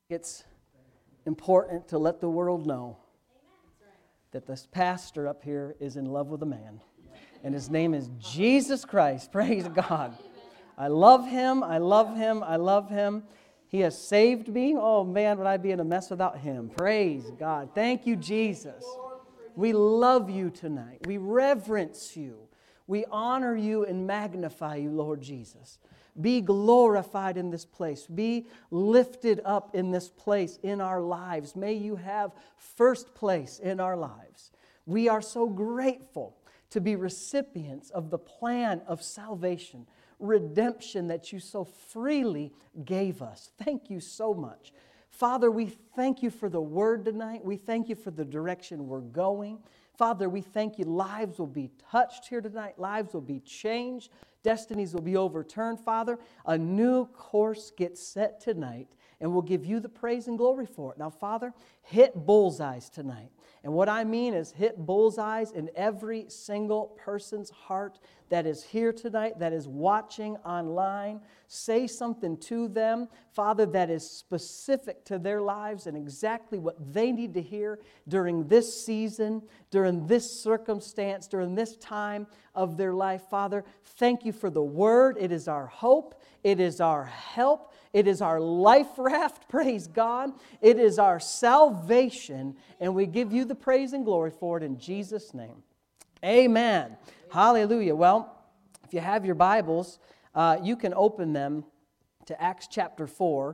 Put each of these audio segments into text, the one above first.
It's important to let the world know that this pastor up here is in love with a man. And his name is Jesus Christ. Praise God. I love him. I love him. I love him. He has saved me. Oh man, would I be in a mess without him? Praise God. Thank you, Jesus. We love you tonight. We reverence you. We honor you and magnify you, Lord Jesus. Be glorified in this place. Be lifted up in this place in our lives. May you have first place in our lives. We are so grateful to be recipients of the plan of salvation, redemption that you so freely gave us. Thank you so much. Father, we thank you for the word tonight. We thank you for the direction we're going. Father, we thank you lives will be touched here tonight. Lives will be changed. Destinies will be overturned, Father. A new course gets set tonight, and we'll give you the praise and glory for it. Now, Father, hit bullseyes tonight. And what I mean is hit bullseyes in every single person's heart that is here tonight, that is watching online. Say something to them, Father, that is specific to their lives and exactly what they need to hear during this season, during this circumstance, during this time of their life. Father, thank you for the word. It is our hope. It is our help. It is our life raft, praise God. It is our salvation, and we give you the praise and glory for it in Jesus' name. Amen. Hallelujah. Well, if you have your Bibles, you can open them to Acts chapter 4.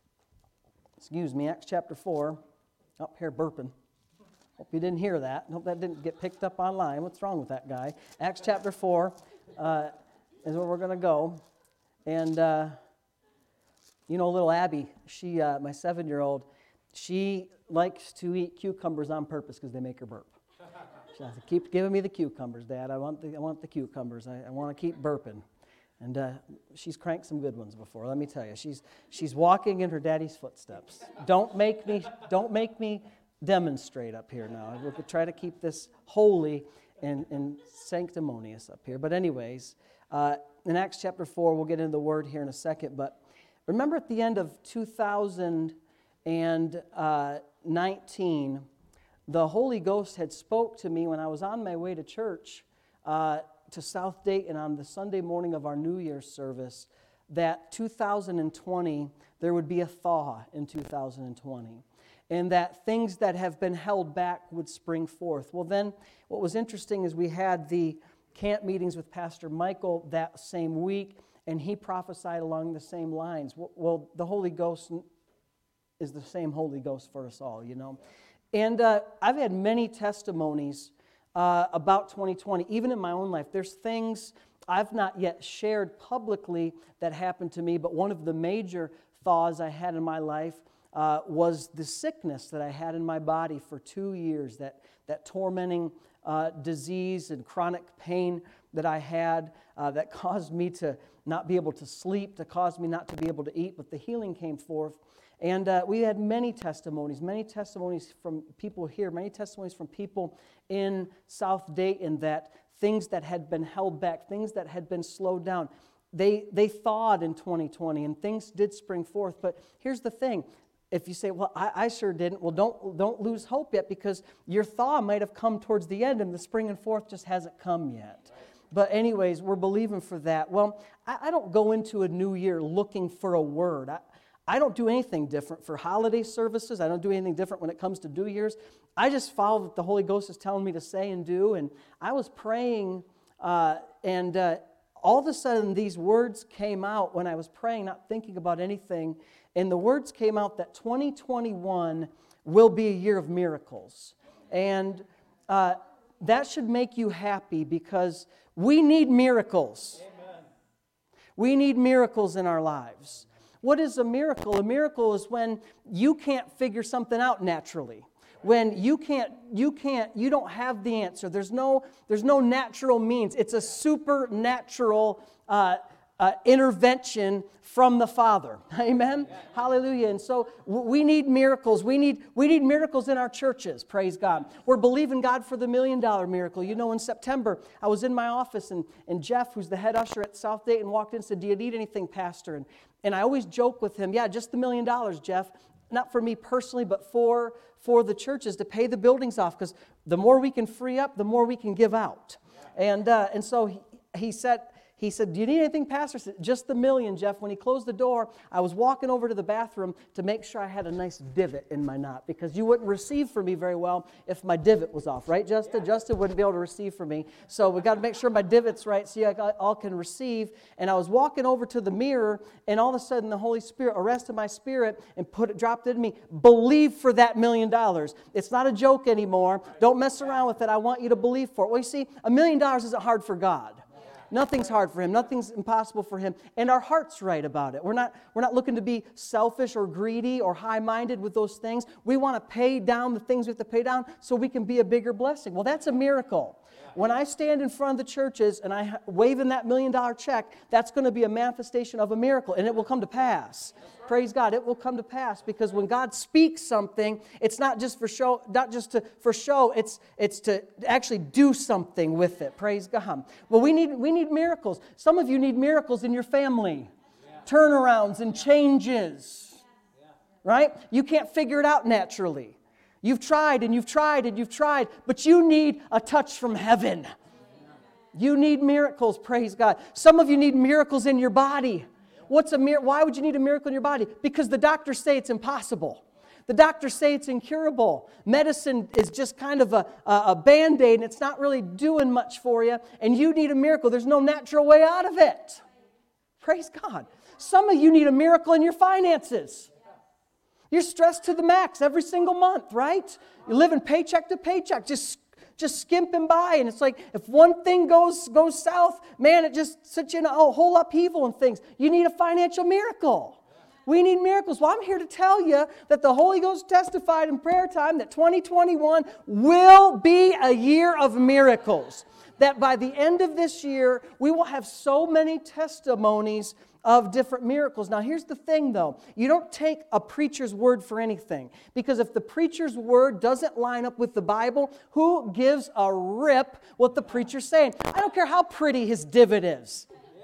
Excuse me, Acts chapter 4. Up here burping. Hope you didn't hear that. Hope that didn't get picked up online. What's wrong with that guy? Acts chapter 4 is where we're going to go. And you know, little Abby, she, my 7-year-old, she likes to eat cucumbers on purpose because they make her burp. She says, keep giving me the cucumbers, Dad. I want the cucumbers. I want to keep burping. And she's cranked some good ones before. Let me tell you, she's walking in her daddy's footsteps. Don't make me demonstrate up here now. We'll try to keep this holy and sanctimonious up here. But anyways, in Acts chapter 4, we'll get into the word here in a second, but remember at the end of 2019, the Holy Ghost had spoke to me when I was on my way to church to South Dayton on the Sunday morning of our New Year's service that 2020, there would be a thaw in 2020. And that things that have been held back would spring forth. Well then, what was interesting is we had the camp meetings with Pastor Michael that same week, and he prophesied along the same lines. Well, the Holy Ghost is the same Holy Ghost for us all, you know. And I've had many testimonies about 2020, even in my own life. There's things I've not yet shared publicly that happened to me, but one of the major thaws I had in my life was the sickness that I had in my body for 2 years, that tormenting disease and chronic pain that I had that caused me to not be able to sleep, that caused me not to be able to eat, but the healing came forth. And we had many testimonies from people here, many testimonies from people in South Dayton that things that had been held back, things that had been slowed down, they thawed in 2020 and things did spring forth. But here's the thing. If you say, well, I sure didn't, well, don't lose hope yet because your thaw might have come towards the end and the spring and forth just hasn't come yet. But anyways, we're believing for that. Well, I don't go into a new year looking for a word. I don't do anything different for holiday services. I don't do anything different when it comes to New Year's. I just follow what the Holy Ghost is telling me to say and do. And I was praying, and all of a sudden these words came out when I was praying, not thinking about anything. And the words came out that 2021 will be a year of miracles. And that should make you happy because we need miracles. Amen. We need miracles in our lives. What is a miracle? A miracle is when you can't figure something out naturally. When you don't have the answer. There's no natural means. It's a supernatural intervention from the Father. Amen? Yeah. Hallelujah. And so we need miracles. We need miracles in our churches. Praise God. We're believing God for the $1 million miracle. You know, in September, I was in my office and Jeff, who's the head usher at South Dayton, walked in and said, "Do you need anything, Pastor?" And I always joke with him, "Yeah, just the $1 million, Jeff." not for me personally, but for the churches to pay the buildings off, because the more we can free up, the more we can give out. And so he said, do you need anything, Pastor? I said, just the $1 million, Jeff. When he closed the door, I was walking over to the bathroom to make sure I had a nice divot in my knot, because you wouldn't receive from me very well if my divot was off, right, Justin? Yeah. Justin wouldn't be able to receive from me. So we got to make sure my divot's right so you all can receive. And I was walking over to the mirror, and all of a sudden the Holy Spirit arrested my spirit and dropped it in me. Believe for that $1 million. It's not a joke anymore. Don't mess around with it. I want you to believe for it. Well, you see, $1 million isn't hard for God. Nothing's hard for Him. Nothing's impossible for Him. And our heart's right about it. We're not looking to be selfish or greedy or high-minded with those things. We want to pay down the things we have to pay down so we can be a bigger blessing. Well, that's a miracle. When I stand in front of the churches and I wave in that $1 million check, that's going to be a manifestation of a miracle, and it will come to pass. Praise God, it will come to pass, because when God speaks something, it's not just for show, it's to actually do something with it. Praise God. Well, we need miracles. Some of you need miracles in your family. Turnarounds and changes. Right? You can't figure it out naturally. You've tried and you've tried and you've tried, but you need a touch from heaven. You need miracles, praise God. Some of you need miracles in your body. Why would you need a miracle in your body? Because the doctors say it's impossible. The doctors say it's incurable. Medicine is just kind of a Band-Aid, and it's not really doing much for you, and you need a miracle. There's no natural way out of it. Praise God. Some of you need a miracle in your finances. You're stressed to the max every single month, right? You're living paycheck to paycheck, just skimping by. And it's like, if one thing goes south, man, it just sets you in a whole upheaval and things. You need a financial miracle. We need miracles. Well, I'm here to tell you that the Holy Ghost testified in prayer time that 2021 will be a year of miracles. That by the end of this year, we will have so many testimonies of different miracles. Now, here's the thing, though. You don't take a preacher's word for anything. Because if the preacher's word doesn't line up with the Bible, who gives a rip what the preacher's saying? I don't care how pretty his divot is.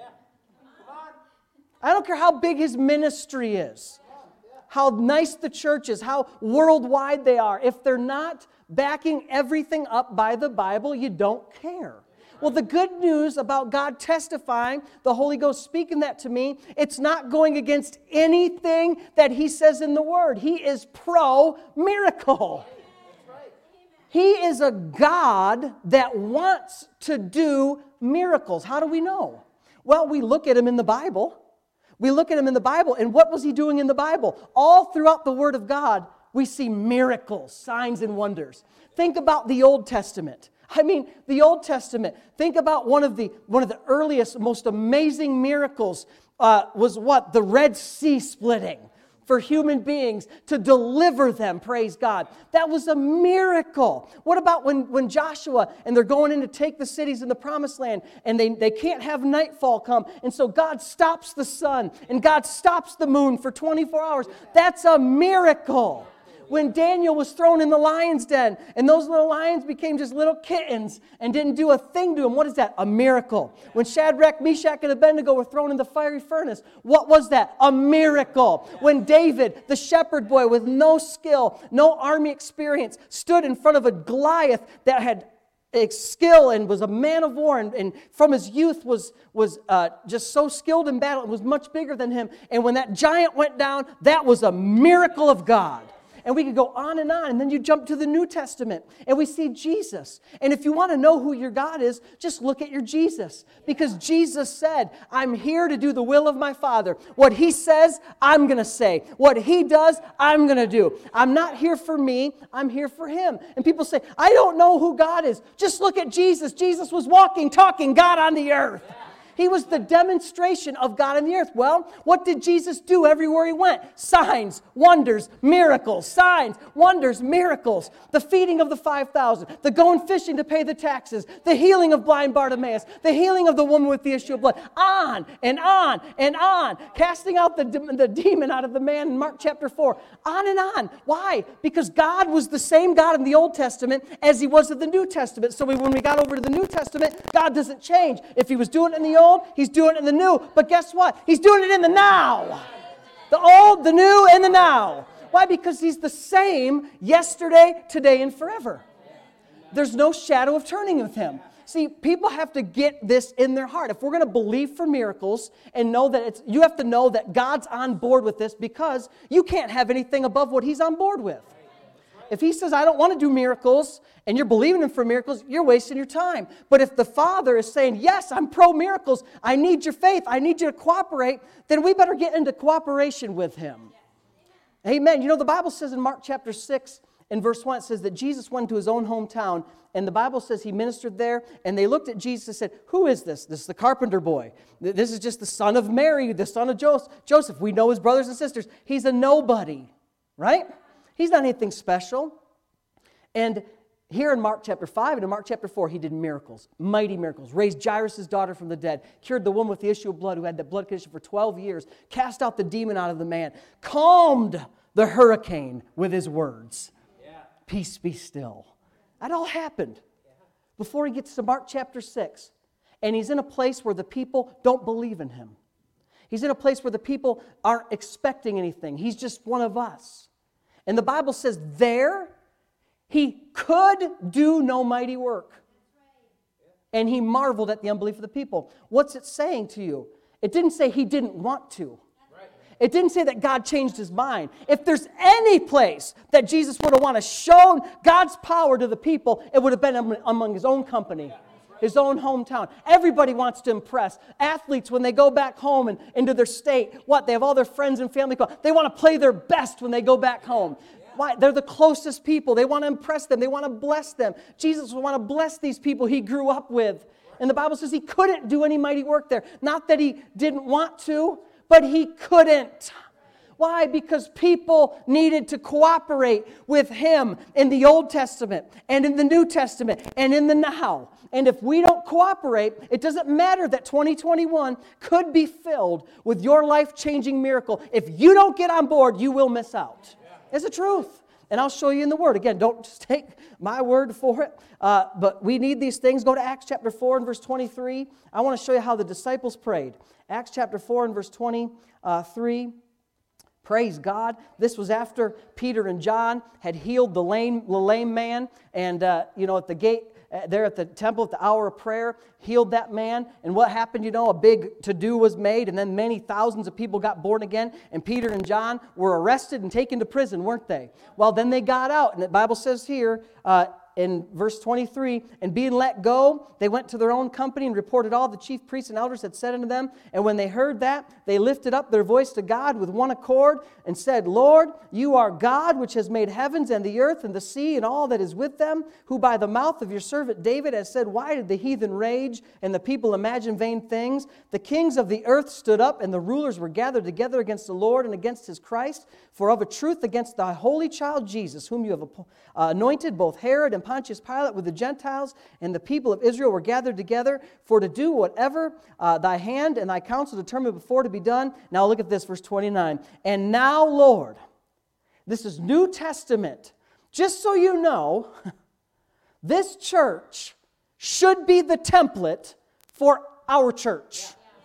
I don't care how big his ministry is. How nice the church is. How worldwide they are. If they're not backing everything up by the Bible, you don't care. Well, the good news about God testifying, the Holy Ghost speaking that to me, it's not going against anything that He says in the Word. He is pro-miracle. He is a God that wants to do miracles. How do we know? Well, we look at Him in the Bible. We look at Him in the Bible, and what was He doing in the Bible? All throughout the Word of God, we see miracles, signs, and wonders. Think about the Old Testament. The Old Testament. Think about one of the earliest, most amazing miracles was what? The Red Sea splitting for human beings to deliver them, praise God. That was a miracle. What about when Joshua and they're going in to take the cities in the Promised Land, and they can't have nightfall come, and so God stops the sun and God stops the moon for 24 hours. That's a miracle. When Daniel was thrown in the lion's den, and those little lions became just little kittens and didn't do a thing to him. What is that? A miracle. When Shadrach, Meshach, and Abednego were thrown in the fiery furnace, what was that? A miracle. When David, the shepherd boy with no skill, no army experience, stood in front of a Goliath that had skill and was a man of war, and from his youth was just so skilled in battle, it was much bigger than him. And when that giant went down, that was a miracle of God. And we could go on, and then you jump to the New Testament, and we see Jesus. And if you want to know who your God is, just look at your Jesus. Because Jesus said, I'm here to do the will of my Father. What He says, I'm going to say. What He does, I'm going to do. I'm not here for me, I'm here for Him. And people say, I don't know who God is. Just look at Jesus. Jesus was walking, talking God on the earth. He was the demonstration of God on the earth. Well, what did Jesus do everywhere He went? Signs, wonders, miracles. Signs, wonders, miracles. The feeding of the 5,000. The going fishing to pay the taxes. The healing of blind Bartimaeus. The healing of the woman with the issue of blood. On and on and on. Casting out the demon out of the man in Mark chapter 4. On and on. Why? Because God was the same God in the Old Testament as He was in the New Testament. So when we got over to the New Testament, God doesn't change. If He was doing it in the Old, He's doing it in the new. But guess what? He's doing it in the now. The old, the new, and the now. Why? Because He's the same yesterday, today, and forever. There's no shadow of turning with Him. See, people have to get this in their heart. If we're going to believe for miracles and know that you have to know that God's on board with this, because you can't have anything above what He's on board with. If He says, I don't want to do miracles, and you're believing Him for miracles, you're wasting your time. But if the Father is saying, yes, I'm pro-miracles, I need your faith, I need you to cooperate, then we better get into cooperation with Him. Amen. You know, the Bible says in Mark chapter 6, in verse 1, it says that Jesus went to His own hometown, and the Bible says He ministered there, and they looked at Jesus and said, who is this? This is the carpenter boy. This is just the son of Mary, the son of Joseph. We know his brothers and sisters. He's a nobody, right? He's not anything special. And here in Mark chapter 5 and in Mark chapter 4, He did miracles, mighty miracles. Raised Jairus' daughter from the dead. Cured the woman with the issue of blood who had that blood condition for 12 years. Cast out the demon out of the man. Calmed the hurricane with His words. Peace be still. That all happened before He gets to Mark chapter 6. And He's in a place where the people don't believe in Him. He's in a place where the people aren't expecting anything. He's just one of us. And the Bible says there, He could do no mighty work. And He marveled at the unbelief of the people. What's it saying to you? It didn't say He didn't want to. It didn't say that God changed His mind. If there's any place that Jesus would have wanted to show God's power to the people, it would have been among His own company, His own hometown. Everybody wants to impress. Athletes, when they go back home and into their state, they have all their friends and family. They want to play their best when they go back home. Why? They're the closest people. They want to impress them. They want to bless them. Jesus would want to bless these people He grew up with. And the Bible says He couldn't do any mighty work there. Not that He didn't want to, but He couldn't. Why? Because people needed to cooperate with Him in the Old Testament and in the New Testament and in the now. And if we don't cooperate, it doesn't matter that 2021 could be filled with your life-changing miracle. If you don't get on board, you will miss out. It's the truth. And I'll show you in the Word. Again, don't just take my word for it. But we need these things. Go to Acts chapter 4 and verse 23. I want to show you how the disciples prayed. Acts chapter 4 and verse 23. Praise God. This was after Peter and John had healed the lame man. And, at the gate there at the temple at the hour of prayer, healed that man. And what happened? A big to-do was made. And then many thousands of people got born again. And Peter and John were arrested and taken to prison, weren't they? Well, then they got out. And the Bible says here, in verse 23, and being let go, they went to their own company and reported all the chief priests and elders had said unto them. And when they heard that, they lifted up their voice to God with one accord and said, Lord, you are God, which has made heavens and the earth and the sea and all that is with them, who by the mouth of your servant David has said, why did the heathen rage and the people imagine vain things? The kings of the earth stood up and the rulers were gathered together against the Lord and against His Christ. For of a truth against thy holy child Jesus, whom you have anointed, both Herod and Pontius Pilate with the Gentiles and the people of Israel were gathered together for to do whatever thy hand and thy counsel determined before to be done. Now look at this, verse 29. And now, Lord, this is New Testament. Just so you know, this church should be the template for our church.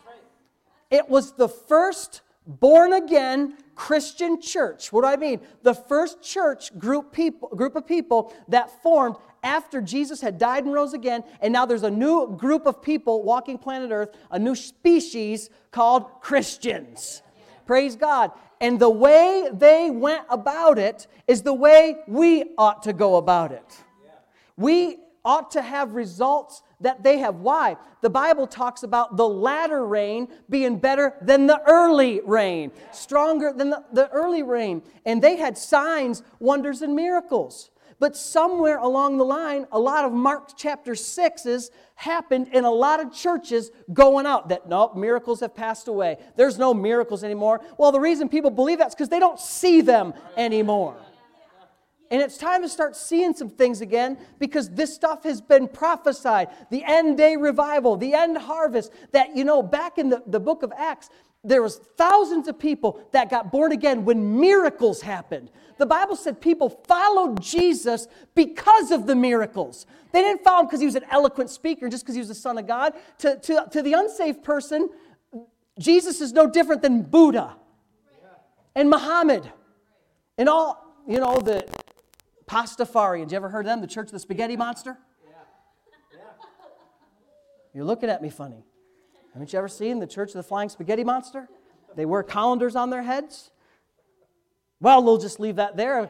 It was the first born-again Christian church. What do I mean? The first church group of people that formed after Jesus had died and rose again, and now there's a new group of people walking planet Earth, a new species called Christians. Praise God. And the way they went about it is the way we ought to go about it. We ought to have results that they have. Why? The Bible talks about the latter rain being better than the early rain, stronger than the early rain. And they had signs, wonders, and miracles. But somewhere along the line, a lot of Mark chapter 6's happened in a lot of churches going out that, nope, miracles have passed away. There's no miracles anymore. Well, the reason people believe that is because they don't see them anymore. And it's time to start seeing some things again because this stuff has been prophesied. The end day revival, the end harvest. That, back in the book of Acts, there was thousands of people that got born again when miracles happened. The Bible said people followed Jesus because of the miracles. They didn't follow him because he was an eloquent speaker, just because he was the Son of God. To the unsaved person, Jesus is no different than Buddha and Muhammad And all, the Pastafarians, you ever heard of them? The Church of the Spaghetti Monster? Yeah. You're looking at me funny. Haven't you ever seen the Church of the Flying Spaghetti Monster? They wear colanders on their heads. Well, we'll just leave that there.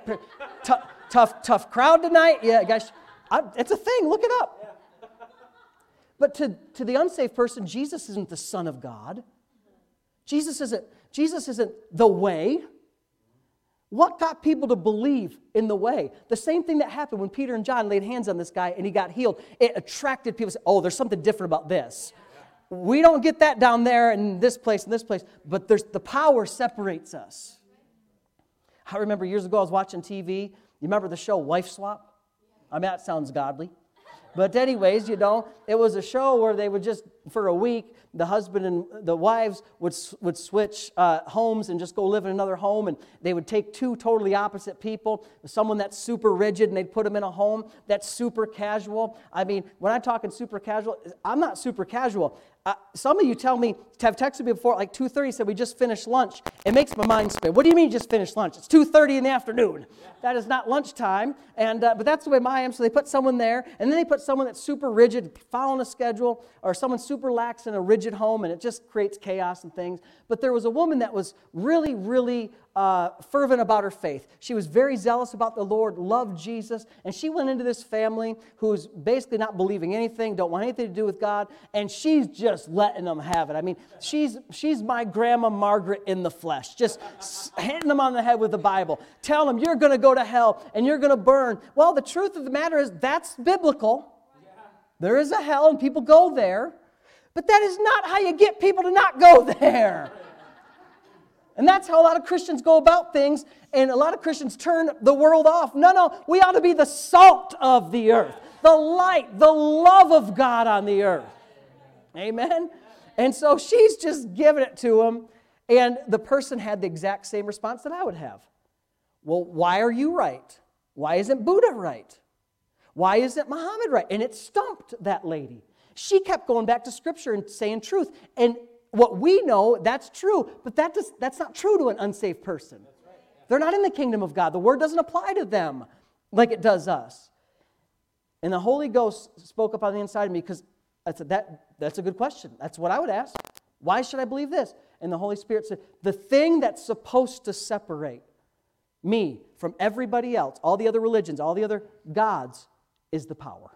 Tough crowd tonight. Yeah, guys, it's a thing. Look it up. But to the unsaved person, Jesus isn't the Son of God. Jesus isn't the way. What got people to believe in the way? The same thing that happened when Peter and John laid hands on this guy and he got healed. It attracted people to say, oh, there's something different about this. We don't get that down there in this place and this place, but the power separates us. I remember years ago I was watching TV. You remember the show Wife Swap? I mean, that sounds godly. But anyways, it was a show where they would just, for a week, the husband and the wives would switch homes and just go live in another home, and they would take two totally opposite people, someone that's super rigid, and they'd put them in a home that's super casual. I mean, when I'm talking super casual, I'm not super casual. Some of you have texted me before, like 2:30, said we just finished lunch. It makes my mind spin. What do you mean you just finished lunch? It's 2:30 in the afternoon. Yeah. That is not lunchtime. But that's the way I am. So they put someone there, and then they put someone that's super rigid, following a schedule, or someone super lax in a rigid home, and it just creates chaos and things. But there was a woman that was really, really fervent about her faith. She was very zealous about the Lord, loved Jesus, and she went into this family who's basically not believing anything, don't want anything to do with God, and she's just letting them have it. I mean, she's my Grandma Margaret in the flesh, just hitting them on the head with the Bible, telling them you're going to go to hell and you're going to burn. Well, the truth of the matter is that's biblical. There is a hell and people go there, but that is not how you get people to not go there. And that's how a lot of Christians go about things, and a lot of Christians turn the world off. No, we ought to be the salt of the earth, the light, the love of God on the earth. Amen? And so she's just giving it to him, and the person had the exact same response that I would have. Well, why are you right? Why isn't Buddha right? Why isn't Muhammad right? And it stumped that lady. She kept going back to Scripture and saying truth, and what we know, that's true, but that's not true to an unsaved person. They're not in the kingdom of God. The word doesn't apply to them like it does us. And the Holy Ghost spoke up on the inside of me because I said, that's a good question. That's what I would ask. Why should I believe this? And the Holy Spirit said, the thing that's supposed to separate me from everybody else, all the other religions, all the other gods, is the power.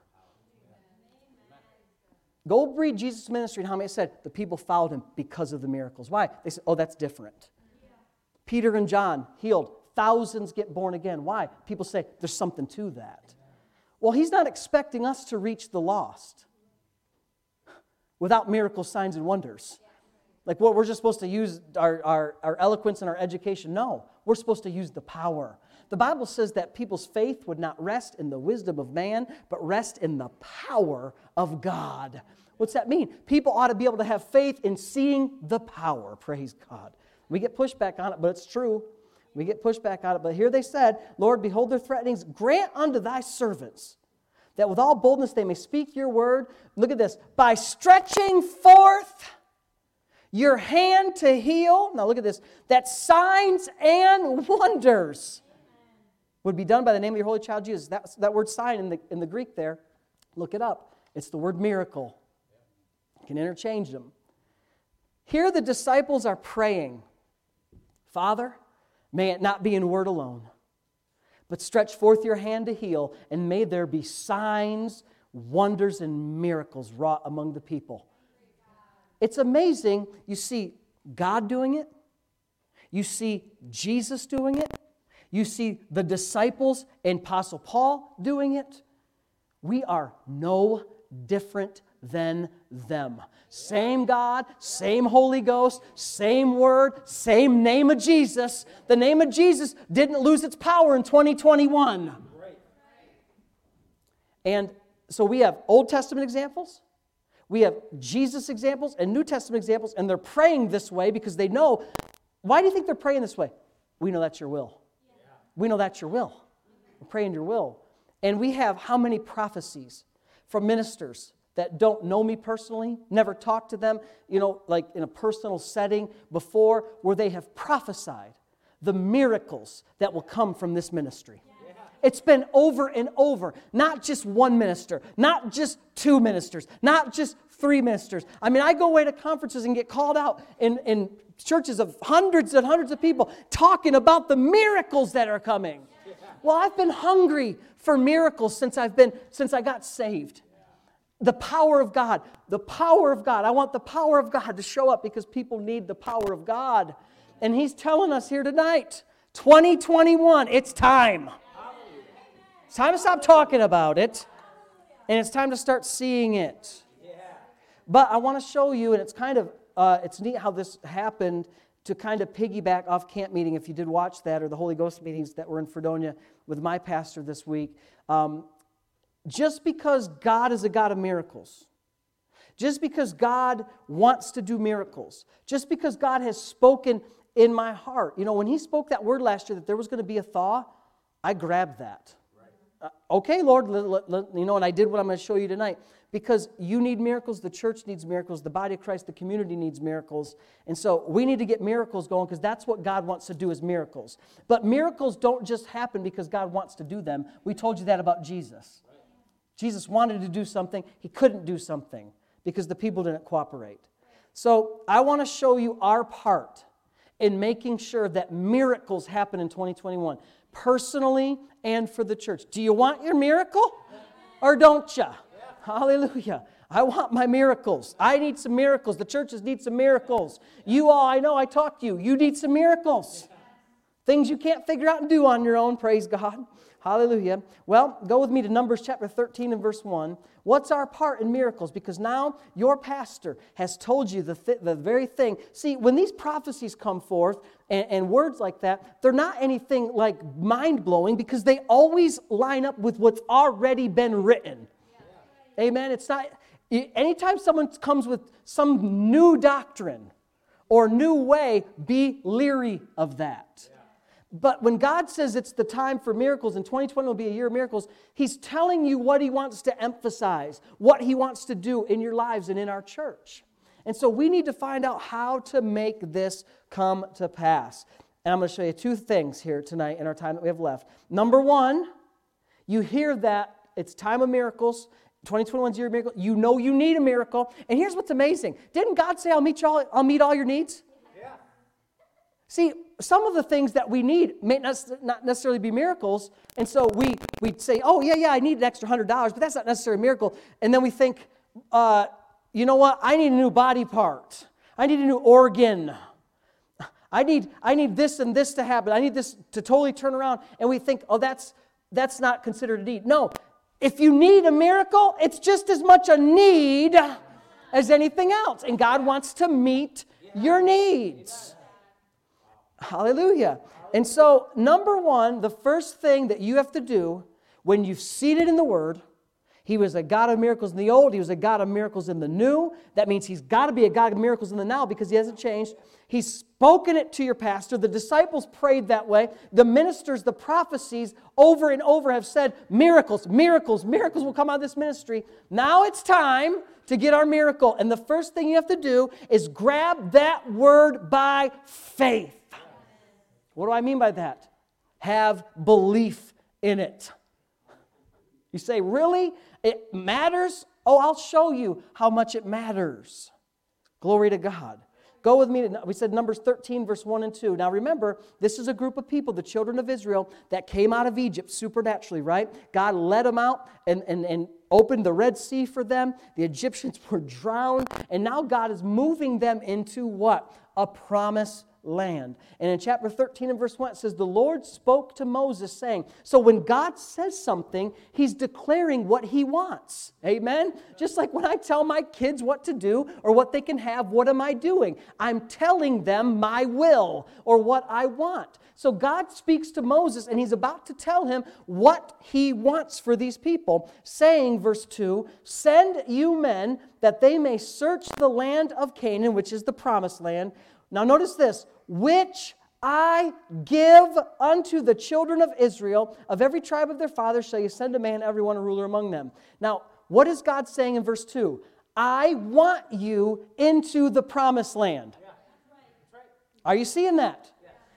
Go read Jesus' ministry and how many said the people followed him because of the miracles. Why? They said, oh, that's different. Yeah. Peter and John healed. Thousands get born again. Why? People say there's something to that. Well, he's not expecting us to reach the lost without miracles, signs, and wonders. Like what we're just supposed to use our eloquence and our education. No, we're supposed to use the power. The Bible says that people's faith would not rest in the wisdom of man, but rest in the power of God. What's that mean? People ought to be able to have faith in seeing the power. Praise God. We get pushback on it, but it's true. We get pushback on it. But here they said, Lord, behold their threatenings. Grant unto thy servants that with all boldness they may speak your word. Look at this. By stretching forth your hand to heal. Now look at this. That signs and wonders would be done by the name of your holy child Jesus. That word sign in the Greek there, look it up. It's the word miracle. You can interchange them. Here the disciples are praying, Father, may it not be in word alone, but stretch forth your hand to heal, and may there be signs, wonders, and miracles wrought among the people. It's amazing. You see God doing it. You see Jesus doing it. You see the disciples and Apostle Paul doing it. We are no different than them. Same God, same Holy Ghost, same Word, same name of Jesus. The name of Jesus didn't lose its power in 2021. And so we have Old Testament examples, we have Jesus examples, and New Testament examples, and they're praying this way because they know. Why do you think they're praying this way? We know that's your will. We know that's your will. We're praying your will. And we have how many prophecies from ministers that don't know me personally, never talked to them, like in a personal setting before, where they have prophesied the miracles that will come from this ministry. It's been over and over. Not just one minister, not just two ministers, not just three ministers. I mean, I go away to conferences and get called out in churches of hundreds and hundreds of people talking about the miracles that are coming. Well, I've been hungry for miracles since I got saved. The power of God. The power of God. I want the power of God to show up because people need the power of God. And He's telling us here tonight, 2021, it's time. It's time to stop talking about it, and it's time to start seeing it. But I want to show you, and it's kind of, it's neat how this happened to kind of piggyback off camp meeting, if you did watch that, or the Holy Ghost meetings that were in Fredonia with my pastor this week. Just because God is a God of miracles, just because God wants to do miracles, just because God has spoken in my heart. You know, when He spoke that word last year that there was going to be a thaw, I grabbed that. Okay, Lord, and I did what I'm going to show you tonight. Because you need miracles, the church needs miracles, the body of Christ, the community needs miracles. And so we need to get miracles going because that's what God wants to do is miracles. But miracles don't just happen because God wants to do them. We told you that about Jesus. Jesus wanted to do something. He couldn't do something because the people didn't cooperate. So I want to show you our part in making sure that miracles happen in 2021. Personally and for the church. Do you want your miracle or don't you? Hallelujah. I want my miracles. I need some miracles. The churches need some miracles. You all, I know, I talk to you. You need some miracles. Things you can't figure out and do on your own. Praise God. Hallelujah. Well, go with me to Numbers chapter 13 and verse 1. What's our part in miracles? Because now your pastor has told you the very thing. See, when these prophecies come forth and words like that, they're not anything like mind-blowing because they always line up with what's already been written. Amen. It's not, anytime someone comes with some new doctrine or new way, be leery of that. But when God says it's the time for miracles and 2020 will be a year of miracles, He's telling you what He wants to emphasize, what He wants to do in your lives and in our church. And so we need to find out how to make this come to pass. And I'm going to show you two things here tonight in our time that we have left. Number one, you hear that it's time of miracles. 2021 is your miracle. You know you need a miracle. And here's what's amazing. Didn't God say, I'll meet all your needs? Yeah. See, some of the things that we need may not necessarily be miracles. And so we'd say, oh, yeah, I need an extra $100, but that's not necessarily a miracle. And then we think, you know what? I need a new body part. I need a new organ. I need this and this to happen. I need this to totally turn around. And we think, oh, that's not considered a need. No. If you need a miracle, it's just as much a need as anything else. And God wants to meet your needs. Hallelujah. And so, number one, the first thing that you have to do when you've seen it in the Word, He was a God of miracles in the old, He was a God of miracles in the new. That means He's got to be a God of miracles in the now because He hasn't changed. He's spoken it to your pastor. The disciples prayed that way. The ministers, the prophecies over and over have said, miracles, miracles, miracles will come out of this ministry. Now it's time to get our miracle. And the first thing you have to do is grab that word by faith. What do I mean by that? Have belief in it. You say, really? It matters? Oh, I'll show you how much it matters. Glory to God. Go with me to, we said Numbers 13, verse 1 and 2. Now remember, this is a group of people, the children of Israel, that came out of Egypt supernaturally, right? God led them out and opened the Red Sea for them. The Egyptians were drowned. And now God is moving them into what? A promised land. And in chapter 13 and verse 1, it says, the Lord spoke to Moses saying, so when God says something, He's declaring what He wants. Amen? Just like when I tell my kids what to do or what they can have, what am I doing? I'm telling them my will or what I want. So God speaks to Moses and He's about to tell him what He wants for these people, saying, verse 2, send you men that they may search the land of Canaan, which is the promised land. Now notice this, which I give unto the children of Israel, of every tribe of their fathers shall you send a man, every one a ruler among them. Now, what is God saying in verse 2? I want you into the promised land. Are you seeing that?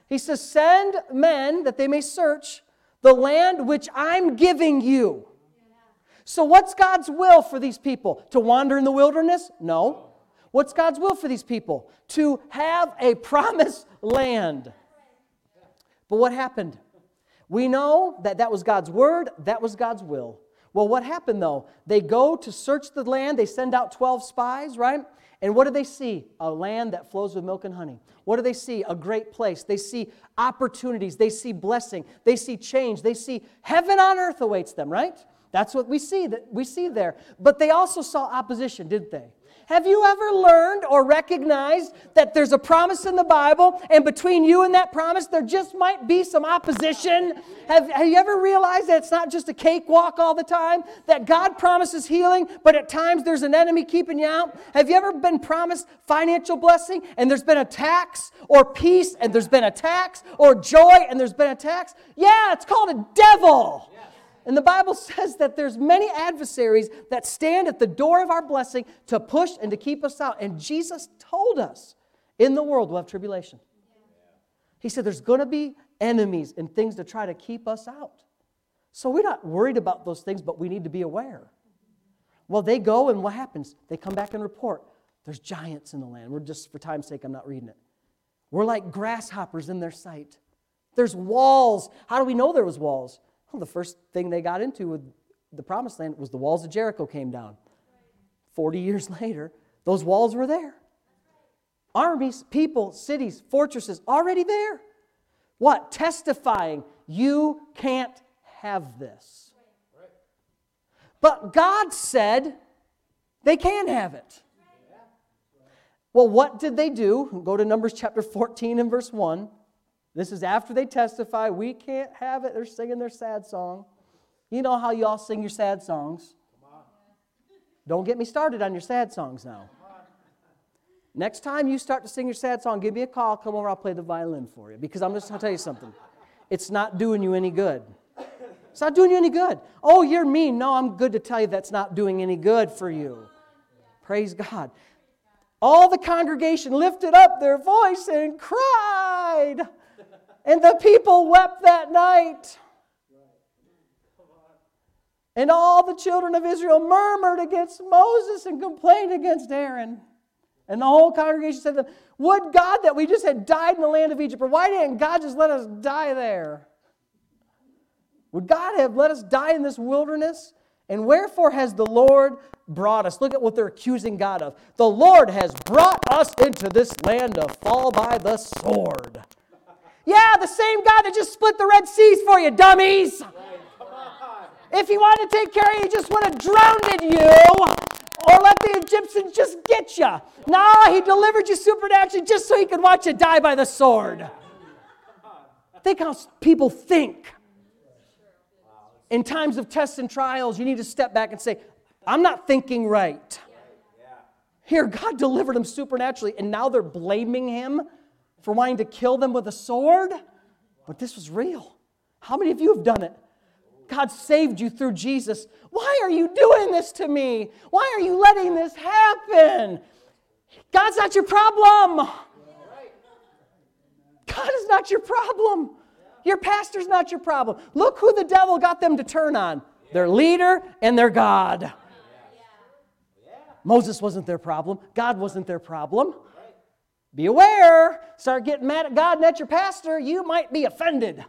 He says, send men that they may search the land which I'm giving you. So what's God's will for these people? To wander in the wilderness? No. What's God's will for these people? To have a promised land. But what happened? We know that that was God's word, that was God's will. Well, what happened though? They go to search the land, they send out 12 spies, right? And what do they see? A land that flows with milk and honey. What do they see? A great place. They see opportunities, they see blessing, they see change, they see heaven on earth awaits them, right? That's what we see there. But they also saw opposition, didn't they? Have you ever learned or recognized that there's a promise in the Bible, and between you and that promise, there just might be some opposition? Have you ever realized that it's not just a cakewalk all the time? That God promises healing, but at times there's an enemy keeping you out? Have you ever been promised financial blessing, and there's been attacks, or peace, and there's been attacks, or joy, and there's been attacks? Yeah, it's called a devil. And the Bible says that there's many adversaries that stand at the door of our blessing to push and to keep us out. And Jesus told us, in the world we'll have tribulation. He said there's going to be enemies and things to try to keep us out. So we're not worried about those things, but we need to be aware. Well, they go, and what happens? They come back and report, there's giants in the land. We're just, for time's sake, I'm not reading it. We're like grasshoppers in their sight. There's walls. How do we know there was walls? Well, the first thing they got into with the Promised Land was the walls of Jericho came down. 40 years later, those walls were there. Armies, people, cities, fortresses, already there. What? Testifying, you can't have this. But God said they can have it. Well, what did they do? Go to Numbers chapter 14 and verse 1. This is after they testify, we can't have it. They're singing their sad song. You know how you all sing your sad songs. Don't get me started on your sad songs now. Next time you start to sing your sad song, give me a call. Come over, I'll play the violin for you. Because I'm just going to tell you something. It's not doing you any good. It's not doing you any good. Oh, you're mean. No, I'm good to tell you that's not doing any good for you. Praise God. All the congregation lifted up their voice and cried. And the people wept that night. And all the children of Israel murmured against Moses and complained against Aaron. And the whole congregation said to them, would God that we just had died in the land of Egypt, or why didn't God just let us die there? Would God have let us die in this wilderness? And wherefore has the Lord brought us? Look at what they're accusing God of. The Lord has brought us into this land to fall by the sword. Yeah, the same God that just split the Red Seas for you, dummies. If He wanted to take care of you, He just would have drowned you or let the Egyptians just get you. No, He delivered you supernaturally just so He could watch you die by the sword. Think how people think. In times of tests and trials, you need to step back and say, I'm not thinking right. Here, God delivered them supernaturally, and now they're blaming Him for wanting to kill them with a sword? But this was real. How many of you have done it? God saved you through Jesus. Why are you doing this to me? Why are you letting this happen? God's not your problem. God is not your problem. Your pastor's not your problem. Look who the devil got them to turn on. Their leader and their God. Moses wasn't their problem. God wasn't their problem. Be aware. Start getting mad at God and at your pastor, you might be offended.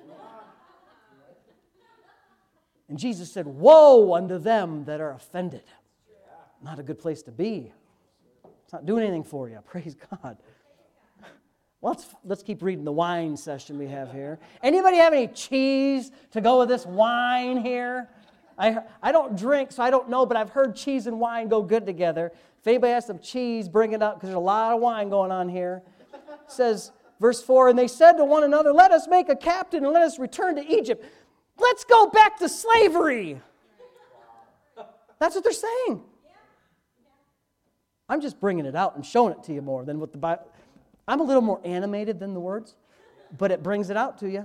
And Jesus said, woe unto them that are offended. Not a good place to be. It's not doing anything for you. Praise God. Well, let's keep reading the wine session we have here. Anybody have any cheese to go with this wine here? I don't drink, so I don't know, but I've heard cheese and wine go good together. If anybody has some cheese, bring it up, because there's a lot of wine going on here. It says, verse 4, and they said to one another, let us make a captain and let us return to Egypt. Let's go back to slavery. That's what they're saying. I'm just bringing it out and showing it to you more than what the Bible. I'm a little more animated than the words, but it brings it out to you.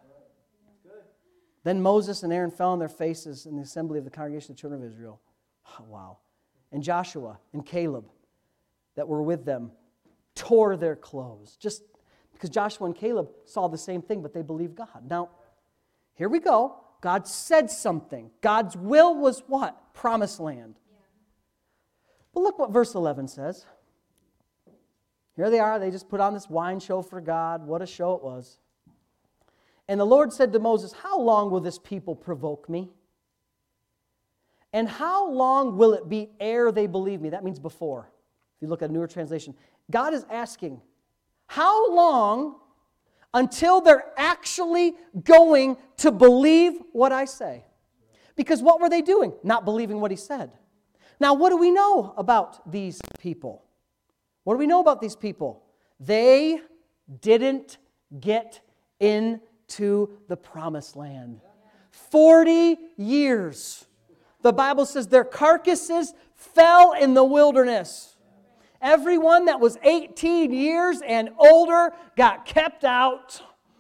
Then Moses and Aaron fell on their faces in the assembly of the congregation of the children of Israel. Oh, wow. And Joshua and Caleb that were with them tore their clothes. Just Because Joshua and Caleb saw the same thing, but they believed God. Now, here we go. God said something. God's will was what? Promised land. But look what verse 11 says. Here they are. They just put on this wine show for God. What a show it was. And the Lord said to Moses, how long will this people provoke me? And how long will it be ere they believe me? That means before. If you look at a newer translation. God is asking, how long until they're actually going to believe what I say? Because what were they doing? Not believing what he said. Now, what do we know about these people? What do we know about these people? They didn't get into the promised land. 40 years. The Bible says their carcasses fell in the wilderness. Everyone that was 18 years and older got kept out.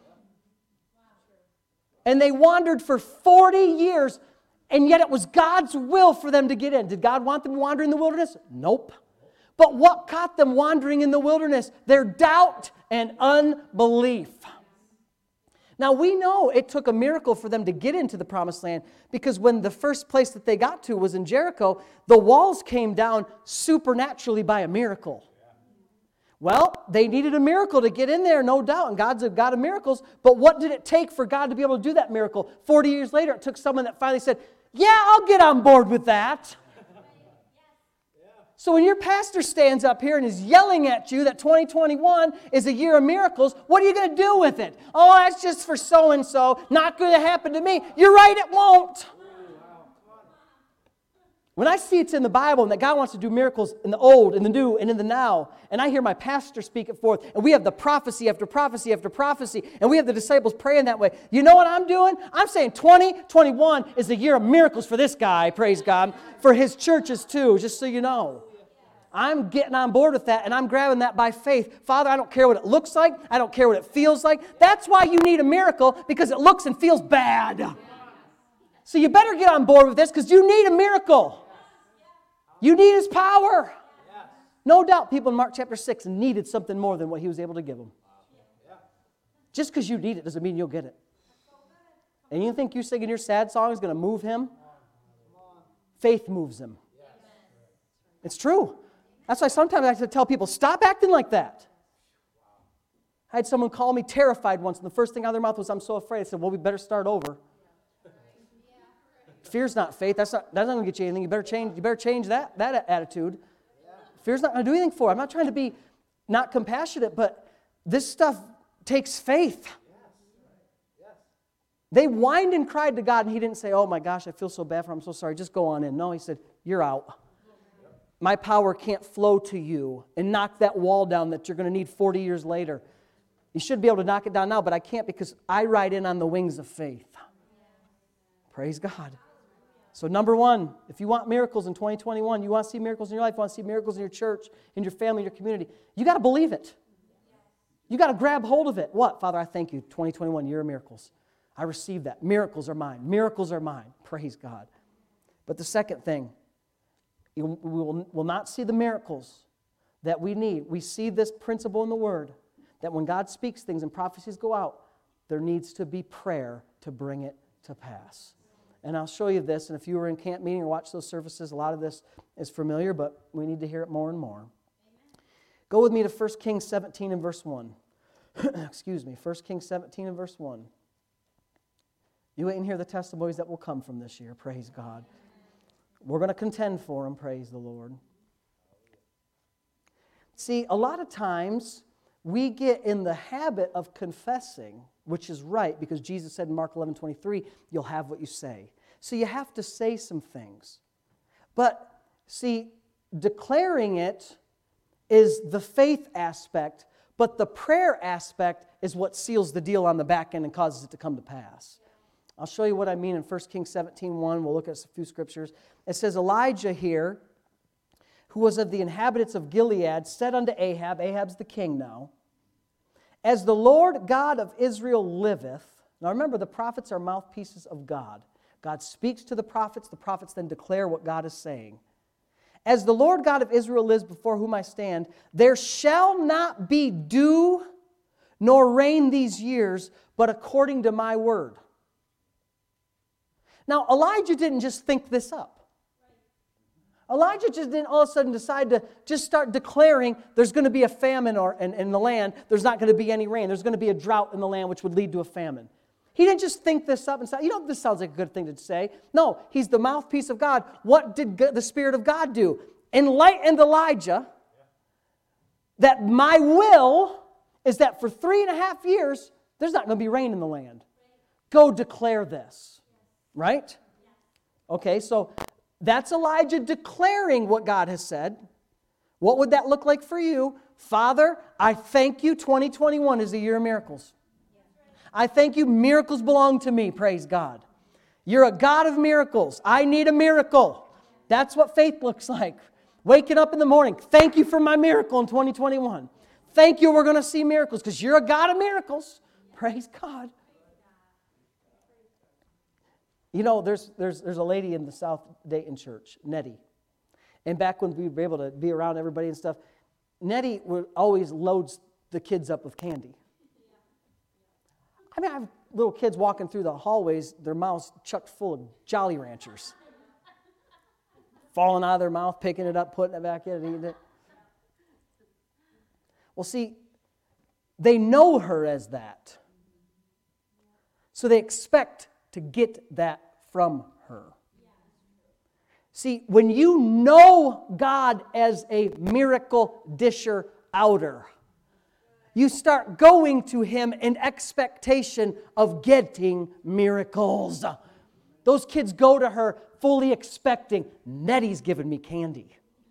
And they wandered for 40 years, and yet it was God's will for them to get in. Did God want them to wander in the wilderness? Nope. But what caught them wandering in the wilderness? Their doubt and unbelief. Now we know it took a miracle for them to get into the promised land, because when the first place that they got to was in Jericho, the walls came down supernaturally by a miracle. Well, they needed a miracle to get in there, no doubt, and God's a God of miracles, but what did it take for God to be able to do that miracle? 40 years later, it took someone that finally said, yeah, I'll get on board with that. So when your pastor stands up here and is yelling at you that 2021 is a year of miracles, what are you going to do with it? Oh, that's just for so-and-so, not going to happen to me. You're right, it won't. When I see it's in the Bible and that God wants to do miracles in the old, in the new, and in the now, and I hear my pastor speak it forth, and we have the prophecy after prophecy after prophecy, and we have the disciples praying that way, you know what I'm doing? I'm saying 2021 is the year of miracles for this guy, praise God, for his churches too, just so you know. I'm getting on board with that, and I'm grabbing that by faith. Father, I don't care what it looks like. I don't care what it feels like. That's why you need a miracle, because it looks and feels bad. So you better get on board with this, because you need a miracle. You need His power. No doubt people in Mark chapter 6 needed something more than what He was able to give them. Just because you need it doesn't mean you'll get it. And you think you singing your sad song is going to move Him? Faith moves Him. It's true. That's why sometimes I have to tell people, stop acting like that. I had someone call me terrified once, and the first thing out of their mouth was, I'm so afraid. I said, well, we better start over. Fear's not faith. That's not going to get you anything. You better change that attitude. Fear's not going to do anything for you. I'm not trying to be not compassionate, but this stuff takes faith. They whined and cried to God, and He didn't say, oh my gosh, I feel so bad for him. I'm so sorry. Just go on in. No, He said, you're out. My power can't flow to you and knock that wall down that you're going to need 40 years later. You should be able to knock it down now, but I can't, because I ride in on the wings of faith. Praise God. So number one, if you want miracles in 2021, you want to see miracles in your life, you want to see miracles in your church, in your family, in your community, you got to believe it. You got to grab hold of it. What? Father, I thank you. 2021, year of miracles. I receive that. Miracles are mine. Miracles are mine. Praise God. But the second thing, we will not see the miracles that we need. We see this principle in the Word, that when God speaks things and prophecies go out, there needs to be prayer to bring it to pass. And I'll show you this, and if you were in camp meeting or watch those services, a lot of this is familiar, but we need to hear it more and more. Go with me to 1 Kings 17 and verse 1. Excuse me, 1 Kings 17 and verse 1. You wait and hear the testimonies that will come from this year, praise God. We're going to contend for them, praise the Lord. See, a lot of times we get in the habit of confessing, which is right, because Jesus said in Mark 11:23, you'll have what you say. So you have to say some things. But see, declaring it is the faith aspect, but the prayer aspect is what seals the deal on the back end and causes it to come to pass. I'll show you what I mean in 1 Kings 17:1. We'll look at a few scriptures. It says, Elijah here, who was of the inhabitants of Gilead, said unto Ahab, Ahab's the king now, as the Lord God of Israel liveth. Now remember, the prophets are mouthpieces of God. God speaks to the prophets then declare what God is saying. As the Lord God of Israel lives before whom I stand, there shall not be dew nor rain these years, but according to my word. Now, Elijah didn't just think this up. Elijah just didn't all of a sudden decide to just start declaring there's going to be a famine in the land. There's not going to be any rain. There's going to be a drought in the land which would lead to a famine. He didn't just think this up and say, this sounds like a good thing to say. No, he's the mouthpiece of God. What did the Spirit of God do? Enlightened Elijah that my will is that for 3.5 years, there's not going to be rain in the land. Go declare this. Right? Okay, so that's Elijah declaring what God has said. What would that look like for you? Father, I thank you 2021 is the year of miracles. I thank you, miracles belong to me, praise God. You're a God of miracles. I need a miracle. That's what faith looks like. Waking up in the morning, thank you for my miracle in 2021. Thank you, we're going to see miracles because you're a God of miracles. Praise God. There's a lady in the South Dayton church, Nettie. And back when we were able to be around everybody and stuff, Nettie always loads the kids up with candy. I have little kids walking through the hallways, their mouths chucked full of Jolly Ranchers. Falling out of their mouth, picking it up, putting it back in and eating it. Well, see, they know her as that. So they expect to get that from her. See, when you know God as a miracle disher outer, you start going to Him in expectation of getting miracles. Those kids go to her fully expecting, Nettie's giving me candy.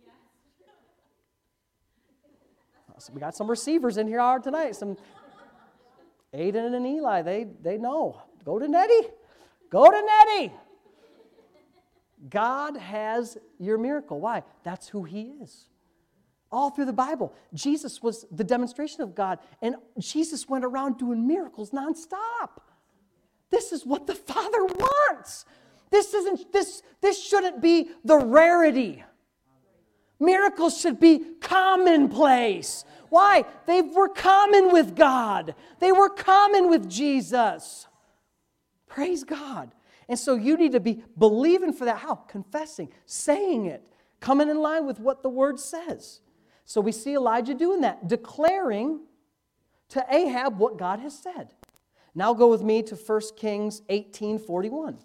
So we got some receivers in here tonight. Some Aiden and Eli, they know. Go to Nettie. Go to Nettie. God has your miracle. Why? That's who He is. All through the Bible, Jesus was the demonstration of God, and Jesus went around doing miracles nonstop. This is what the Father wants. This shouldn't be the rarity. Miracles should be commonplace. Why? They were common with God. They were common with Jesus. Praise God. And so you need to be believing for that. How? Confessing, saying it, coming in line with what the Word says. So we see Elijah doing that, declaring to Ahab what God has said. Now go with me to 1 Kings 18:41.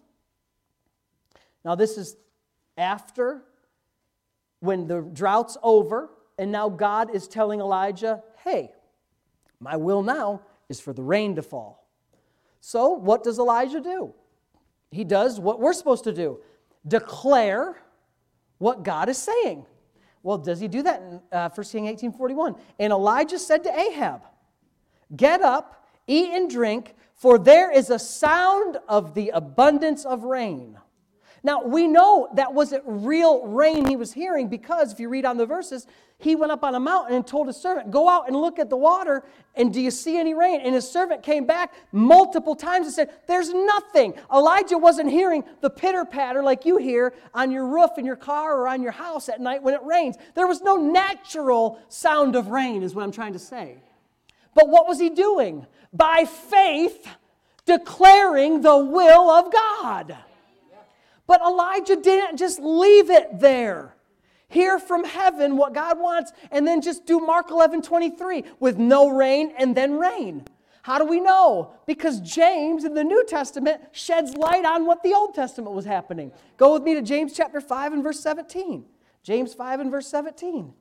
Now this is after when the drought's over, and now God is telling Elijah, hey, my will now is for the rain to fall. So what does Elijah do? He does what we're supposed to do. Declare what God is saying. Well, does he do that in 1 Kings 18:41? And Elijah said to Ahab, get up, eat and drink, for there is a sound of the abundance of rain. Now, we know that wasn't real rain he was hearing because if you read on the verses, he went up on a mountain and told his servant, go out and look at the water, and do you see any rain? And his servant came back multiple times and said, there's nothing. Elijah wasn't hearing the pitter-patter like you hear on your roof in your car or on your house at night when it rains. There was no natural sound of rain, is what I'm trying to say. But what was he doing? By faith, declaring the will of God. But Elijah didn't just leave it there. Hear from heaven what God wants, and then just do Mark 11:23 with no rain and then rain. How do we know? Because James in the New Testament sheds light on what the Old Testament was happening. Go with me to James chapter 5 and verse 17. James 5 and verse 17.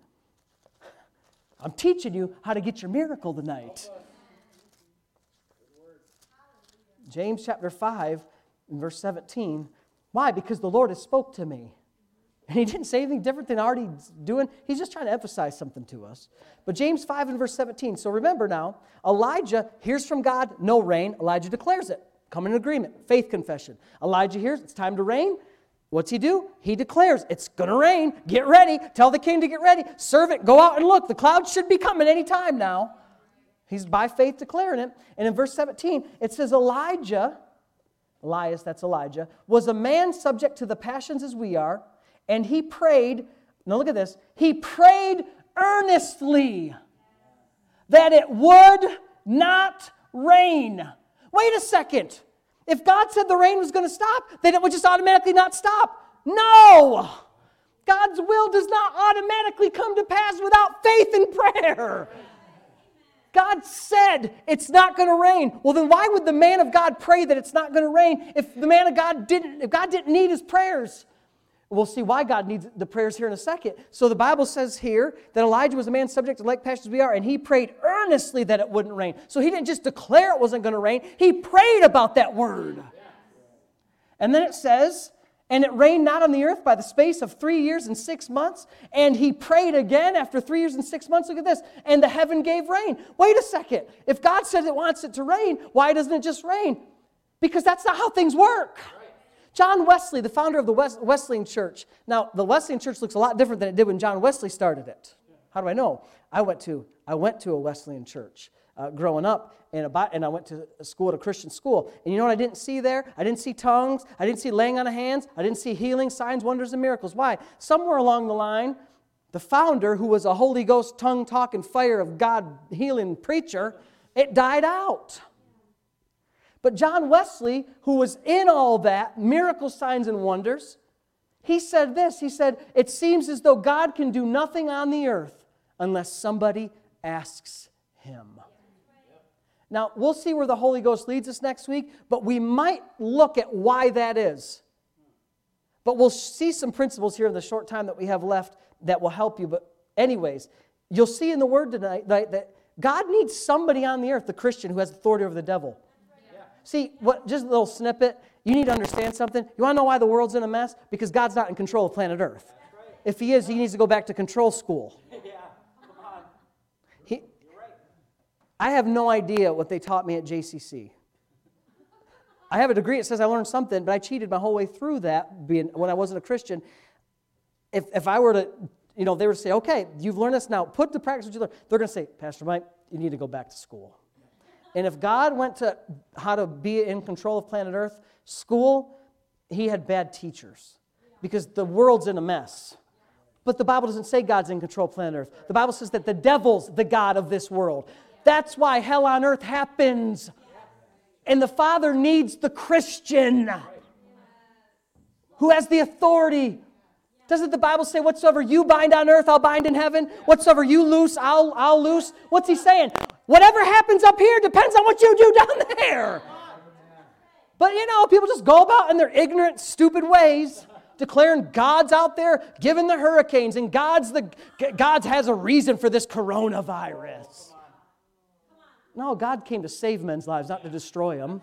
I'm teaching you how to get your miracle tonight. James chapter 5 and verse 17. Why? Because the Lord has spoke to me. And he didn't say anything different than already doing. He's just trying to emphasize something to us. But James 5 and verse 17. So remember now, Elijah hears from God, no rain. Elijah declares it. Come in agreement. Faith confession. Elijah hears, it's time to rain. What's he do? He declares, it's going to rain. Get ready. Tell the king to get ready. Servant, go out and look. The clouds should be coming any time now. He's by faith declaring it. And in verse 17, it says Elias, that's Elijah, was a man subject to the passions as we are, and he prayed, now look at this, he prayed earnestly that it would not rain. Wait a second. If God said the rain was going to stop, then it would just automatically not stop. No! God's will does not automatically come to pass without faith and prayer. God said it's not going to rain. Well, then why would the man of God pray that it's not going to rain if God didn't need his prayers? We'll see why God needs the prayers here in a second. So the Bible says here that Elijah was a man subject to like passions as we are, and he prayed earnestly that it wouldn't rain. So he didn't just declare it wasn't going to rain. He prayed about that word. And then it says, and it rained not on the earth by the space of 3 years and 6 months. And he prayed again after 3 years and 6 months. Look at this. And the heaven gave rain. Wait a second. If God says it wants it to rain, why doesn't it just rain? Because that's not how things work. John Wesley, the founder of the Wesleyan Church. Now, the Wesleyan Church looks a lot different than it did when John Wesley started it. How do I know? I went to a Wesleyan church growing up, and I went to a Christian school. And you know what I didn't see there? I didn't see tongues. I didn't see laying on of hands. I didn't see healing, signs, wonders, and miracles. Why? Somewhere along the line, the founder, who was a Holy Ghost, tongue-talking, fire of God healing preacher, it died out. But John Wesley, who was in all that, miracle signs and wonders, he said this. He said, it seems as though God can do nothing on the earth unless somebody asks him. Now, we'll see where the Holy Ghost leads us next week, but we might look at why that is. But we'll see some principles here in the short time that we have left that will help you. But anyways, you'll see in the Word tonight that God needs somebody on the earth, the Christian, who has authority over the devil. See, just a little snippet. You need to understand something. You want to know why the world's in a mess? Because God's not in control of planet Earth. If He is, He needs to go back to control school. I have no idea what they taught me at JCC. I have a degree that says I learned something, but I cheated my whole way through that when I wasn't a Christian. If I were to, they would say, okay, you've learned this now. Put to practice what you learned. They're going to say, Pastor Mike, you need to go back to school. And if God went to how to be in control of planet Earth, school, He had bad teachers because the world's in a mess. But the Bible doesn't say God's in control of planet Earth. The Bible says that the devil's the God of this world. That's why hell on earth happens. And the Father needs the Christian who has the authority. Doesn't the Bible say, whatsoever you bind on earth, I'll bind in heaven? Whatsoever you loose, I'll loose? What's He saying? Whatever happens up here depends on what you do down there. But people just go about in their ignorant, stupid ways, declaring God's out there, giving the hurricanes, and God's has a reason for this coronavirus. No, God came to save men's lives, not to destroy them.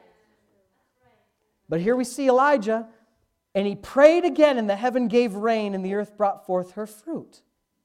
But here we see Elijah, and he prayed again, and the heaven gave rain, and the earth brought forth her fruit.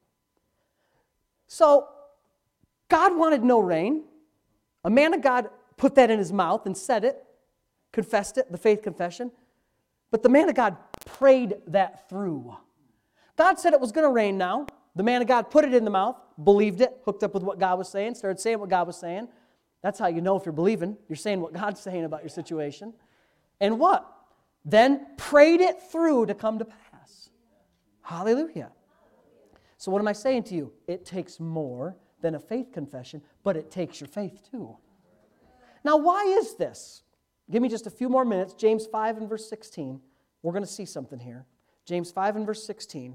So, God wanted no rain. A man of God put that in his mouth and said it, confessed it, the faith confession. But the man of God prayed that through. God said it was going to rain now. The man of God put it in the mouth, believed it, hooked up with what God was saying, started saying what God was saying. That's how you know if you're believing. You're saying what God's saying about your situation. And what? Then prayed it through to come to pass. Hallelujah. So what am I saying to you? It takes more than a faith confession, but it takes your faith too. Now, why is this? Give me just a few more minutes. James 5 and verse 16. We're going to see something here. James 5 and verse 16.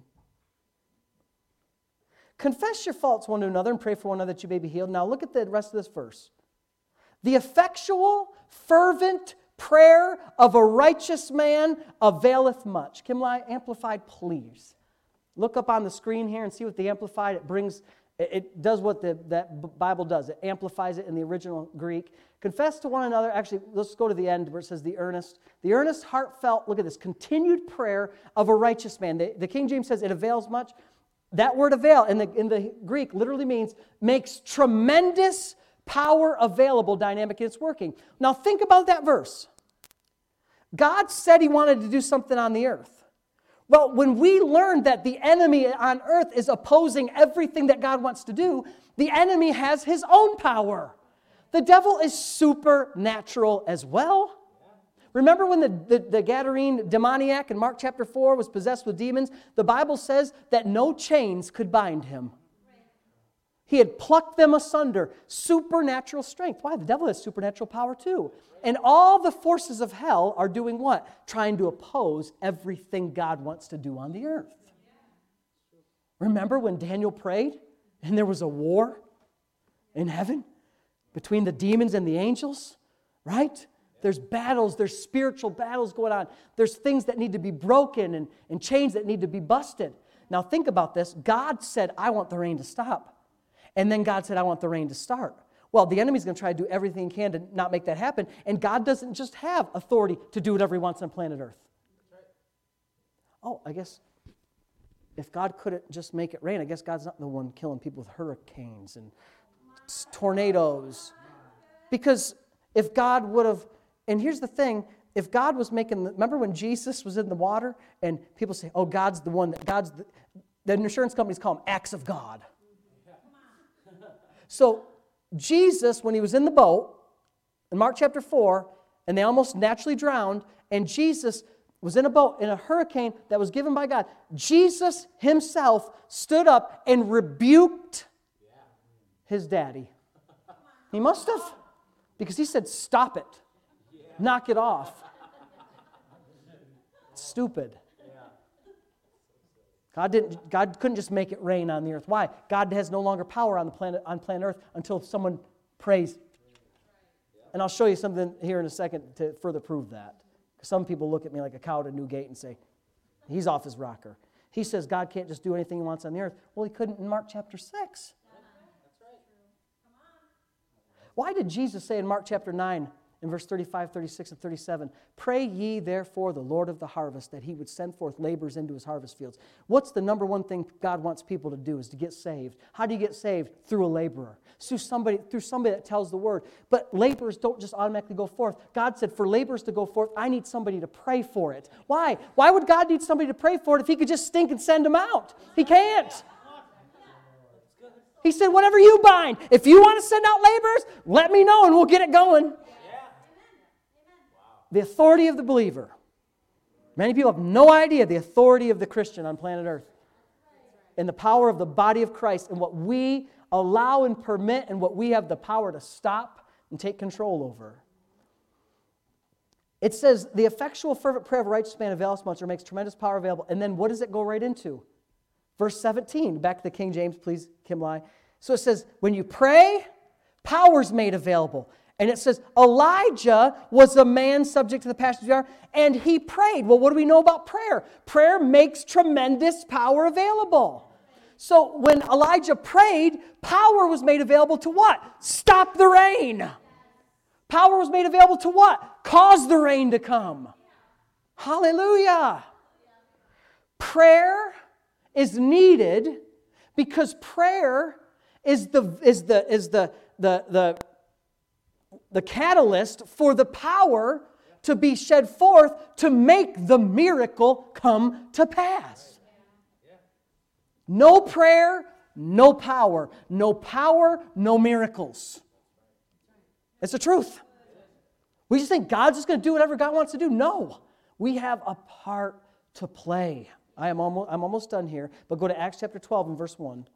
Confess your faults one to another and pray for one another that you may be healed. Now look at the rest of this verse. The effectual, fervent prayer of a righteous man availeth much. Kimli, Amplified, please. Look up on the screen here and see what the Amplified, it brings. It does what that Bible does. It amplifies it in the original Greek. Confess to one another. Actually, let's go to the end where it says the earnest, heartfelt, look at this, continued prayer of a righteous man. The King James says it avails much. That word avail in the Greek literally means makes tremendous power available, dynamic in its working. Now think about that verse. God said He wanted to do something on the earth. Well, when we learn that the enemy on earth is opposing everything that God wants to do, the enemy has his own power. The devil is supernatural as well. Remember when the Gadarene demoniac in Mark chapter 4 was possessed with demons? The Bible says that no chains could bind him. He had plucked them asunder. Supernatural strength. Why? The devil has supernatural power too. And all the forces of hell are doing what? Trying to oppose everything God wants to do on the earth. Remember when Daniel prayed and there was a war in heaven between the demons and the angels? Right? There's battles, there's spiritual battles going on. There's things that need to be broken and chains that need to be busted. Now think about this. God said, I want the rain to stop. And then God said, I want the rain to start. Well, the enemy's going to try to do everything he can to not make that happen. And God doesn't just have authority to do whatever he wants on planet Earth. Oh, I guess if God couldn't just make it rain, I guess God's not the one killing people with hurricanes and tornadoes. Because if God would have, and here's the thing, if God was making, remember when Jesus was in the water and people say, oh, God's the one, the insurance companies call him acts of God. So Jesus, when he was in the boat, in Mark chapter 4, and they almost naturally drowned, and Jesus was in a boat in a hurricane that was given by God, Jesus himself stood up and rebuked his daddy. He must have, because he said, stop it. Knock it off. It's stupid. God couldn't just make it rain on the earth. Why? God has no longer power on planet Earth until someone prays. And I'll show you something here in a second to further prove that. Some people look at me like a cow at a new gate and say, he's off his rocker. He says God can't just do anything he wants on the earth. Well, he couldn't in Mark chapter 6. Why did Jesus say in Mark chapter 9, in verse 35, 36, and 37, pray ye therefore the Lord of the harvest that he would send forth laborers into his harvest fields? What's the number one thing God wants people to do is to get saved. How do you get saved? Through a laborer. Through somebody that tells the word. But laborers don't just automatically go forth. God said for laborers to go forth, I need somebody to pray for it. Why? Why would God need somebody to pray for it if he could just stink and send them out? He can't. He said, whatever you bind, if you want to send out laborers, let me know and we'll get it going. The authority of the believer. Many people have no idea the authority of the Christian on planet Earth. And the power of the body of Christ and what we allow and permit and what we have the power to stop and take control over. It says, the effectual fervent prayer of a righteous man availeth much or makes tremendous power available. And then what does it go right into? Verse 17, back to the King James, please, Kim Lai. So it says, when you pray, power's made available. And it says, Elijah was a man subject to the passions of the hour, and he prayed. Well, what do we know about prayer? Prayer makes tremendous power available. So when Elijah prayed, power was made available to what? Stop the rain. Power was made available to what? Cause the rain to come. Hallelujah. Prayer is needed because prayer is the catalyst for the power to be shed forth to make the miracle come to pass. No prayer, no power. No power, no miracles. It's the truth. We just think God's just going to do whatever God wants to do. No. We have a part to play. I'm almost done here, but go to Acts chapter 12 and verse 1.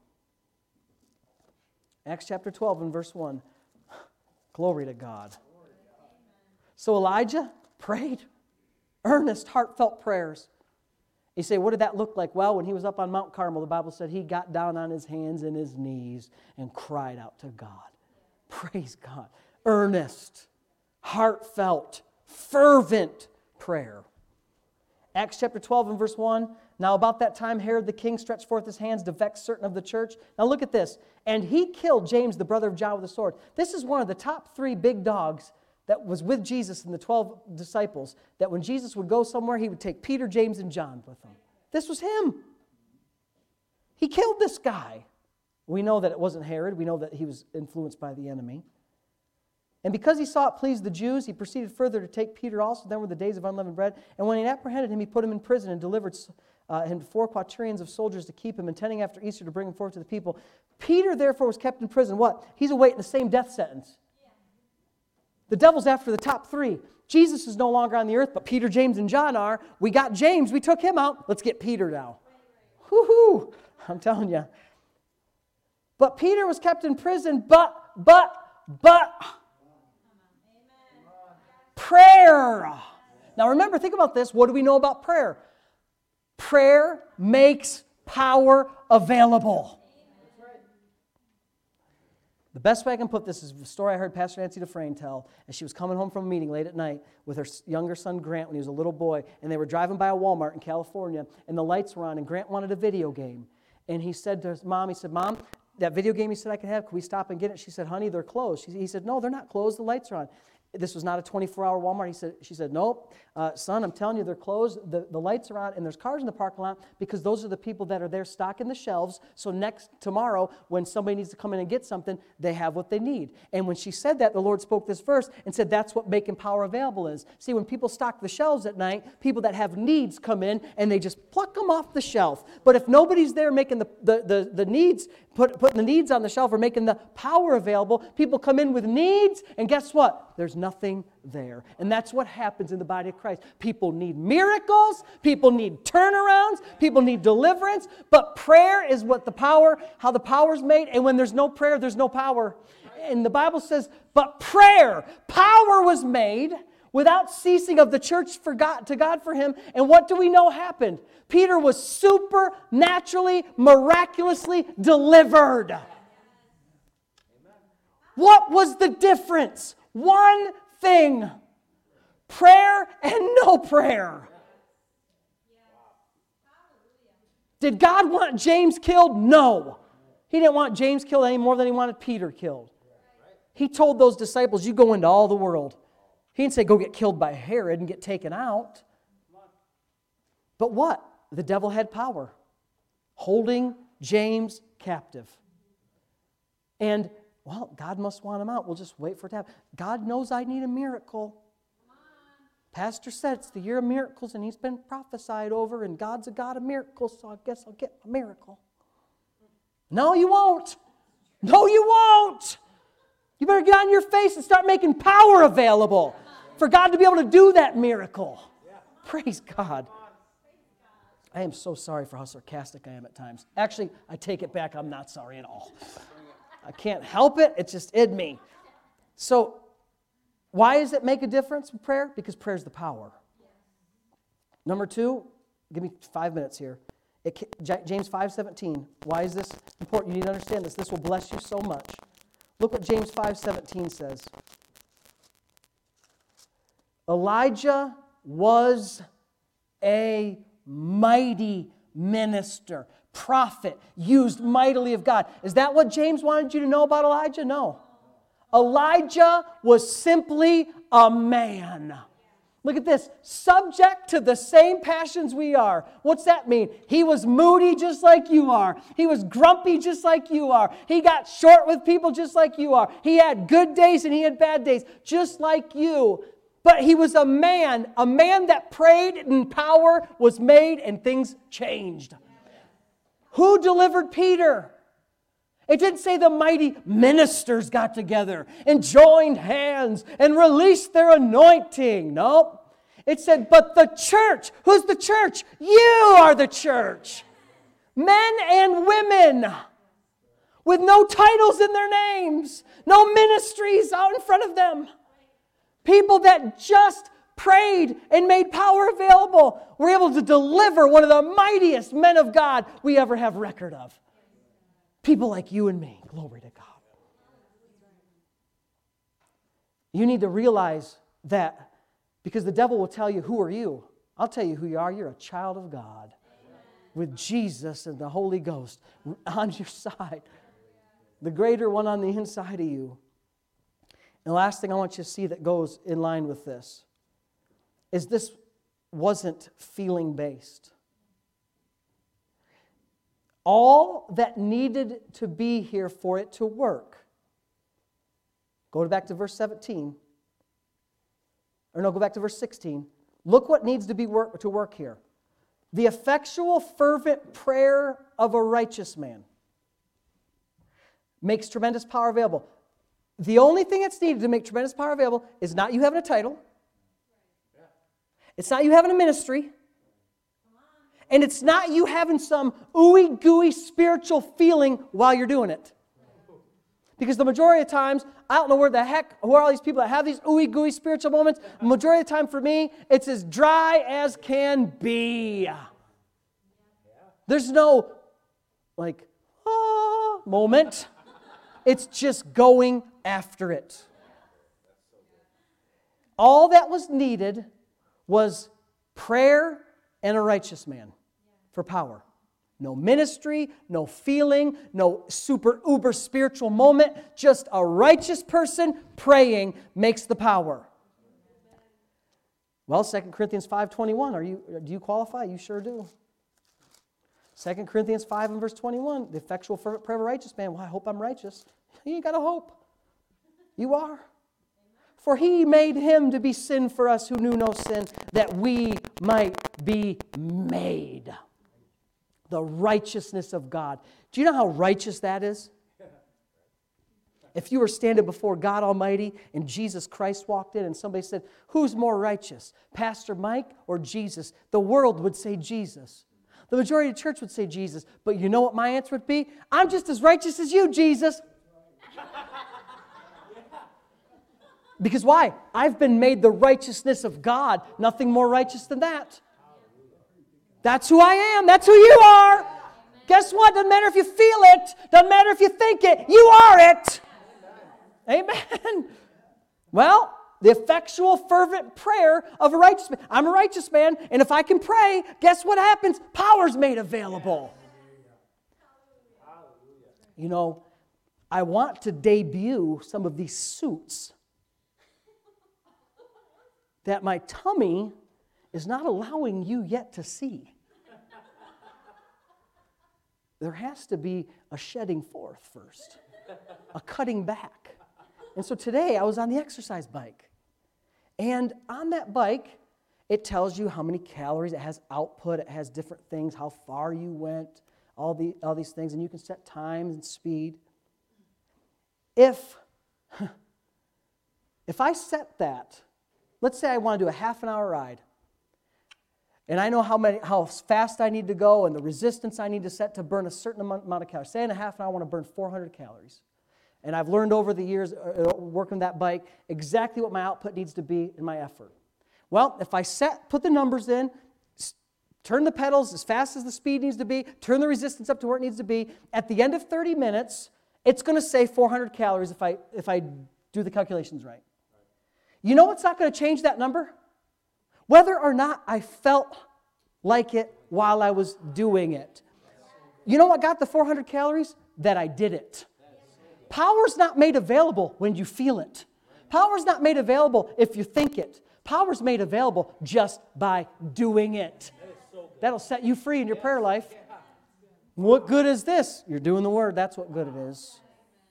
Acts chapter 12 and verse 1. Glory to God. So Elijah prayed earnest, heartfelt prayers. You say, what did that look like? Well, when he was up on Mount Carmel, the Bible said he got down on his hands and his knees and cried out to God. Praise God. Earnest, heartfelt, fervent prayer. Acts chapter 12 and verse 1. Now about that time Herod the king stretched forth his hands to vex certain of the church. Now look at this. And he killed James, the brother of John, with a sword. This is one of the top 3 big dogs that was with Jesus and the 12 disciples, that when Jesus would go somewhere, he would take Peter, James, and John with him. This was him. He killed this guy. We know that it wasn't Herod. We know that he was influenced by the enemy. And because he saw it pleased the Jews, he proceeded further to take Peter also. Then were the days of unleavened bread. And when he apprehended him, he put him in prison and delivered him 4 quaternions of soldiers to keep him, intending after Easter to bring him forth to the people. Peter, therefore, was kept in prison. What? He's awaiting the same death sentence. The devil's after the top 3. Jesus is no longer on the earth, but Peter, James, and John are. We got James. We took him out. Let's get Peter now. Woo-hoo! I'm telling you. But Peter was kept in prison, but prayer. Now remember, think about this. What do we know about prayer? Prayer makes power available. The best way I can put this is the story I heard Pastor Nancy Dufresne tell as she was coming home from a meeting late at night with her younger son Grant when he was a little boy, and they were driving by a Walmart in California, and the lights were on, and Grant wanted a video game. And he said to his mom, Mom, that video game you said I could have, can we stop and get it? She said, honey, they're closed. He said, no, they're not closed, the lights are on. This was not a 24-hour Walmart. She said, nope, son, I'm telling you, they're closed. The lights are on, and there's cars in the parking lot because those are the people that are there stocking the shelves. So tomorrow, when somebody needs to come in and get something, they have what they need. And when she said that, the Lord spoke this verse and said that's what making power available is. See, when people stock the shelves at night, people that have needs come in and they just pluck them off the shelf. But if nobody's there making the needs, putting the needs on the shelf or making the power available, people come in with needs, and guess what? There's nothing there. And that's what happens in the body of Christ. People need miracles, people need turnarounds, people need deliverance, but prayer is how the power is made, and when there's no prayer, there's no power. And the Bible says, but prayer, power was made without ceasing of the church to God for him, and what do we know happened? Peter was supernaturally, miraculously delivered. What was the difference? One thing. Prayer and no prayer. Did God want James killed? No. He didn't want James killed any more than he wanted Peter killed. He told those disciples, you go into all the world. He didn't say go get killed by Herod and get taken out. But what? The devil had power. Holding James captive. And well, God must want him out. We'll just wait for it to happen. God knows I need a miracle. Pastor said it's the year of miracles, and he's been prophesied over, and God's a God of miracles, so I guess I'll get a miracle. No, you won't. No, you won't. You better get on your face and start making power available for God to be able to do that miracle. Praise God. I am so sorry for how sarcastic I am at times. Actually, I take it back. I'm not sorry at all. I can't help it. It's just in me. So, why does it make a difference in prayer? Because prayer is the power. Number 2, give me 5 minutes here. James 5:17. Why is this important? You need to understand this. This will bless you so much. Look what James 5:17 says. Elijah was a mighty minister, prophet, used mightily of God. Is that what James wanted you to know about Elijah? No. Elijah was simply a man. Look at this. Subject to the same passions we are. What's that mean? He was moody just like you are. He was grumpy just like you are. He got short with people just like you are. He had good days and he had bad days just like you. But he was a man that prayed and power was made and things changed. Who delivered Peter? It didn't say the mighty ministers got together and joined hands and released their anointing. Nope. It said, but the church. Who's the church? You are the church. Men and women with no titles in their names, no ministries out in front of them. People that just prayed and made power available were able to deliver one of the mightiest men of God we ever have record of. People like you and me. Glory to God. You need to realize that because the devil will tell you, who are you? I'll tell you who you are. You're a child of God with Jesus and the Holy Ghost on your side. The greater one on the inside of you. And the last thing I want you to see that goes in line with this is this wasn't feeling based. All that needed to be here for it to work. Go back to verse 17. Or no, go back to verse 16. Look what needs to be to work here. The effectual, fervent prayer of a righteous man makes tremendous power available. The only thing that's needed to make tremendous power available is not you having a title. It's not you having a ministry. And it's not you having some ooey-gooey spiritual feeling while you're doing it. Because the majority of times, I don't know who are all these people that have these ooey gooey spiritual moments. The majority of the time for me, it's as dry as can be. There's no, moment. It's just going after it. All that was needed was prayer and a righteous man for power. No ministry, no feeling, no super uber spiritual moment. Just a righteous person praying makes the power. Well, 2 Corinthians 5:21. Do you qualify? You sure do. 2 Corinthians 5 and verse 21. The effectual fervent prayer of a righteous man. Well, I hope I'm righteous. You ain't got a hope. You are. For he made him to be sin for us who knew no sin, that we might be made the righteousness of God. Do you know how righteous that is? If you were standing before God Almighty and Jesus Christ walked in and somebody said, who's more righteous, Pastor Mike or Jesus? The world would say Jesus. The majority of the church would say Jesus. But you know what my answer would be? I'm just as righteous as you, Jesus. Because why? I've been made the righteousness of God. Nothing more righteous than that. That's who I am. That's who you are. Guess what? Doesn't matter if you feel it. Doesn't matter if you think it. You are it. Amen. Well, the effectual, fervent prayer of a righteous man. I'm a righteous man, and if I can pray, guess what happens? Power's made available. You know, I want to debut some of these suits that my tummy is not allowing you yet to see. There has to be a shedding forth first, a cutting back. And so today I was on the exercise bike. And on that bike, it tells you how many calories, it has output, it has different things, how far you went, all these things, and you can set times and speed. If I set that, let's say I want to do a half an hour ride, and I know how fast I need to go and the resistance I need to set to burn a certain amount of calories. Say in a half an hour I want to burn 400 calories. And I've learned over the years, working that bike, exactly what my output needs to be in my effort. Well, if I put the numbers in, turn the pedals as fast as the speed needs to be, turn the resistance up to where it needs to be, at the end of 30 minutes, it's going to say 400 calories if I do the calculations right. You know what's not going to change that number? Whether or not I felt like it while I was doing it. You know what got the 400 calories? That I did it. Power's not made available when you feel it. Power's not made available if you think it. Power's made available just by doing it. That'll set you free in your prayer life. What good is this? You're doing the Word. That's what good it is.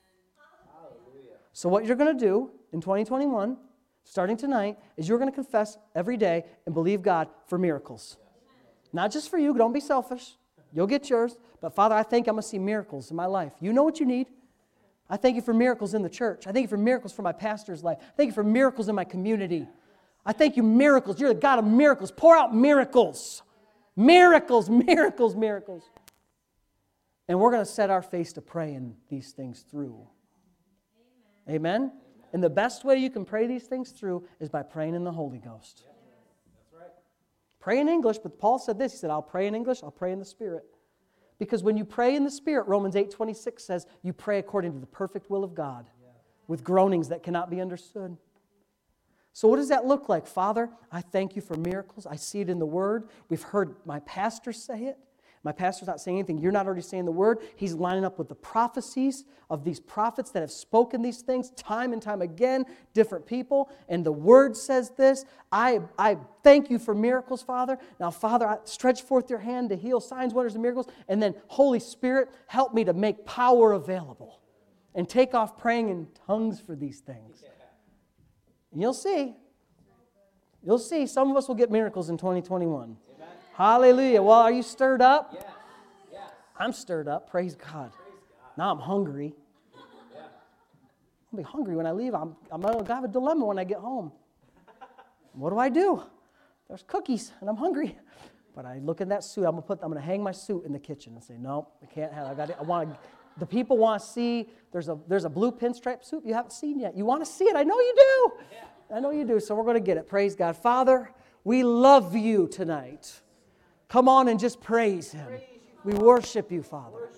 So what you're going to do in 2021, starting tonight, is you're going to confess every day and believe God for miracles. Not just for you. Don't be selfish. You'll get yours. But Father, I think I'm going to see miracles in my life. You know what you need. I thank you for miracles in the church. I thank you for miracles for my pastor's life. I thank you for miracles in my community. I thank you, miracles. You're the God of miracles. Pour out miracles. Miracles, miracles, miracles. And we're going to set our face to praying these things through. Amen? And the best way you can pray these things through is by praying in the Holy Ghost. That's right. Pray in English, but Paul said this. He said, I'll pray in English, I'll pray in the Spirit. Because when you pray in the Spirit, Romans 8:26 says, you pray according to the perfect will of God with groanings that cannot be understood. So what does that look like? Father, I thank you for miracles. I see it in the Word. We've heard my pastor say it. My pastor's not saying anything. You're not already saying the Word. He's lining up with the prophecies of these prophets that have spoken these things time and time again, different people. And the Word says this. I thank you for miracles, Father. Now, Father, stretch forth your hand to heal signs, wonders, and miracles. And then, Holy Spirit, help me to make power available. And take off praying in tongues for these things. And you'll see. You'll see. Some of us will get miracles in 2021. Hallelujah. Well, are you stirred up? Yeah. Yeah. I'm stirred up. Praise God. Now I'm hungry. Yeah. I'll be hungry when I leave. I'm going to have a dilemma when I get home. What do? There's cookies, and I'm hungry. But I look in that suit. I'm going to hang my suit in the kitchen and say, no, I can't have it. I want to The people want to see, there's a blue pinstripe suit you haven't seen yet. You want to see it. I know you do. I know you do. So we're going to get it. Praise God. Father, we love you tonight. Come on and just praise Him. We worship you, Father.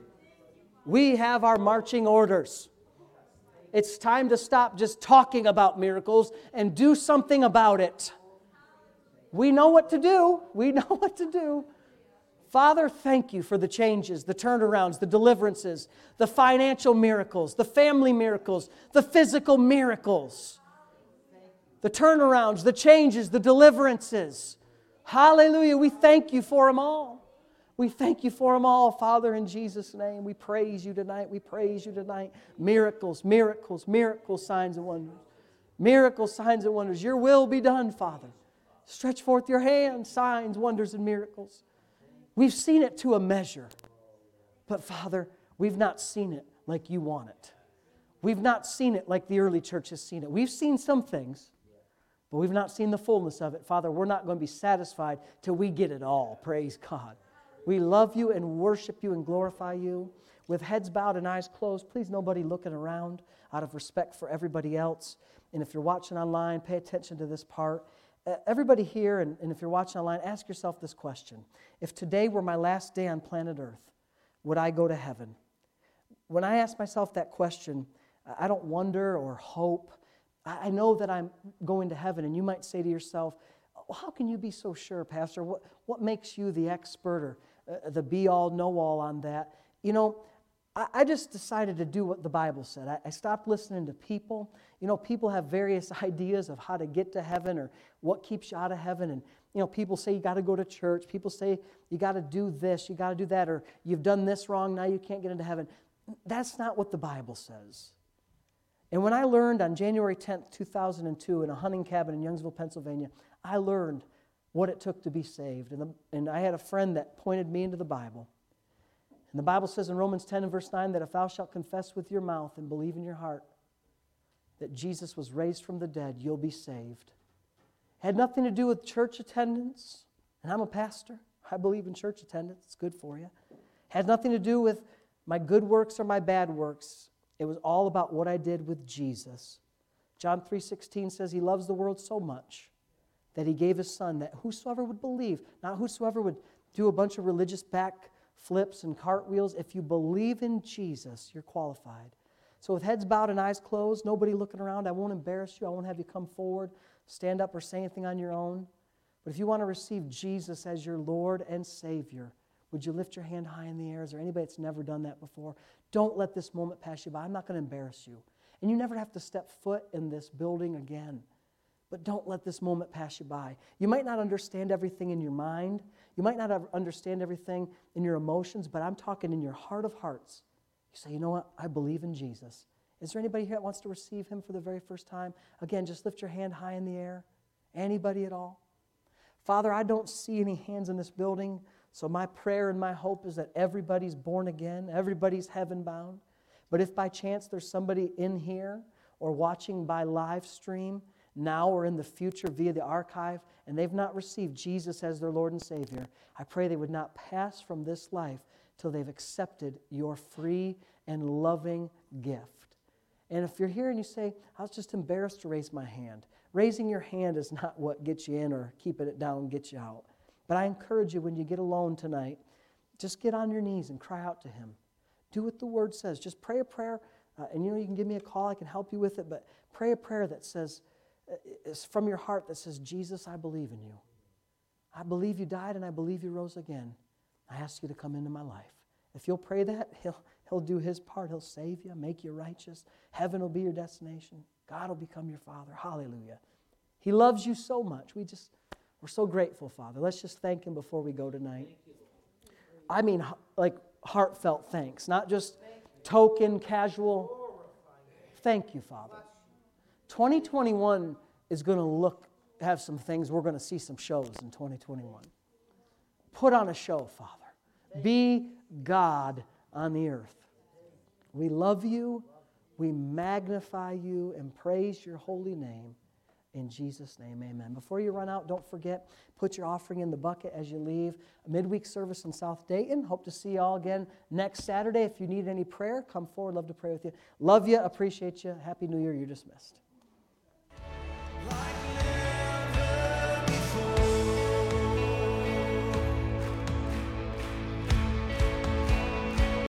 We have our marching orders. It's time to stop just talking about miracles and do something about it. We know what to do. We know what to do. Father, thank you for the changes, the turnarounds, the deliverances, the financial miracles, the family miracles, the physical miracles, the turnarounds, the changes, the deliverances. Hallelujah. We thank you for them all. We thank you for them all, Father, in Jesus' name. We praise you tonight. We praise you tonight. Miracles, miracles, miracles, signs and wonders. Miracles, signs and wonders. Your will be done, Father. Stretch forth your hand, signs, wonders, and miracles. We've seen it to a measure. But Father, we've not seen it like you want it. We've not seen it like the early church has seen it. We've seen some things, but we've not seen the fullness of it. Father, we're not going to be satisfied till we get it all. Praise God. We love you and worship you and glorify you. With heads bowed and eyes closed, please nobody looking around out of respect for everybody else. And if you're watching online, pay attention to this part. Everybody here, and if you're watching online, ask yourself this question. If today were my last day on planet Earth, would I go to heaven? When I ask myself that question, I don't wonder or hope. I know that I'm going to heaven, and you might say to yourself, well, how can you be so sure, Pastor? What makes you the expert or the be-all, know-all on that? You know, I just decided to do what the Bible said. I stopped listening to people. You know, people have various ideas of how to get to heaven or what keeps you out of heaven. And, you know, people say you got to go to church. People say you got to do this, you got to do that, or you've done this wrong, now you can't get into heaven. That's not what the Bible says. And when I learned on January 10th, 2002, in a hunting cabin in Youngsville, Pennsylvania, I learned what it took to be saved. And I had a friend that pointed me into the Bible. And the Bible says in Romans 10 and verse 9 that if thou shalt confess with your mouth and believe in your heart that Jesus was raised from the dead, you'll be saved. It had nothing to do with church attendance. And I'm a pastor. I believe in church attendance. It's good for you. It had nothing to do with my good works or my bad works. It was all about what I did with Jesus. John 3:16 says He loves the world so much that He gave His Son, that whosoever would believe, not whosoever would do a bunch of religious backflips and cartwheels. If you believe in Jesus, you're qualified. So with heads bowed and eyes closed, nobody looking around, I won't embarrass you. I won't have you come forward, stand up, or say anything on your own. But if you want to receive Jesus as your Lord and Savior, would you lift your hand high in the air? Is there anybody that's never done that before? Don't let this moment pass you by. I'm not going to embarrass you. And you never have to step foot in this building again. But don't let this moment pass you by. You might not understand everything in your mind. You might not understand everything in your emotions, but I'm talking in your heart of hearts. You say, you know what? I believe in Jesus. Is there anybody here that wants to receive Him for the very first time? Again, just lift your hand high in the air. Anybody at all? Father, I don't see any hands in this building, so my prayer and my hope is that everybody's born again, everybody's heaven-bound. But if by chance there's somebody in here or watching by live stream now or in the future via the archive, and they've not received Jesus as their Lord and Savior, I pray they would not pass from this life till they've accepted your free and loving gift. And if you're here and you say, I was just embarrassed to raise my hand, raising your hand is not what gets you in or keeping it down gets you out. But I encourage you, when you get alone tonight, just get on your knees and cry out to Him. Do what the Word says. Just pray a prayer, and you can give me a call, I can help you with it, but pray a prayer that says, it's from your heart that says, Jesus, I believe in you. I believe you died and I believe you rose again. I ask you to come into my life. If you'll pray that, He'll do His part. He'll save you, make you righteous. Heaven will be your destination. God will become your Father. Hallelujah. He loves you so much. We're so grateful, Father. Let's just thank Him before we go tonight. I mean, like heartfelt thanks, not just token, casual. Thank you, Father. 2021 is going to have some things. We're going to see some shows in 2021. Put on a show, Father. Be God on the earth. We love you. We magnify you and praise your holy name. In Jesus' name, amen. Before you run out, don't forget, put your offering in the bucket as you leave. A midweek service in South Dayton. Hope to see you all again next Saturday. If you need any prayer, come forward. Love to pray with you. Love you. Appreciate you. Happy New Year. You're dismissed.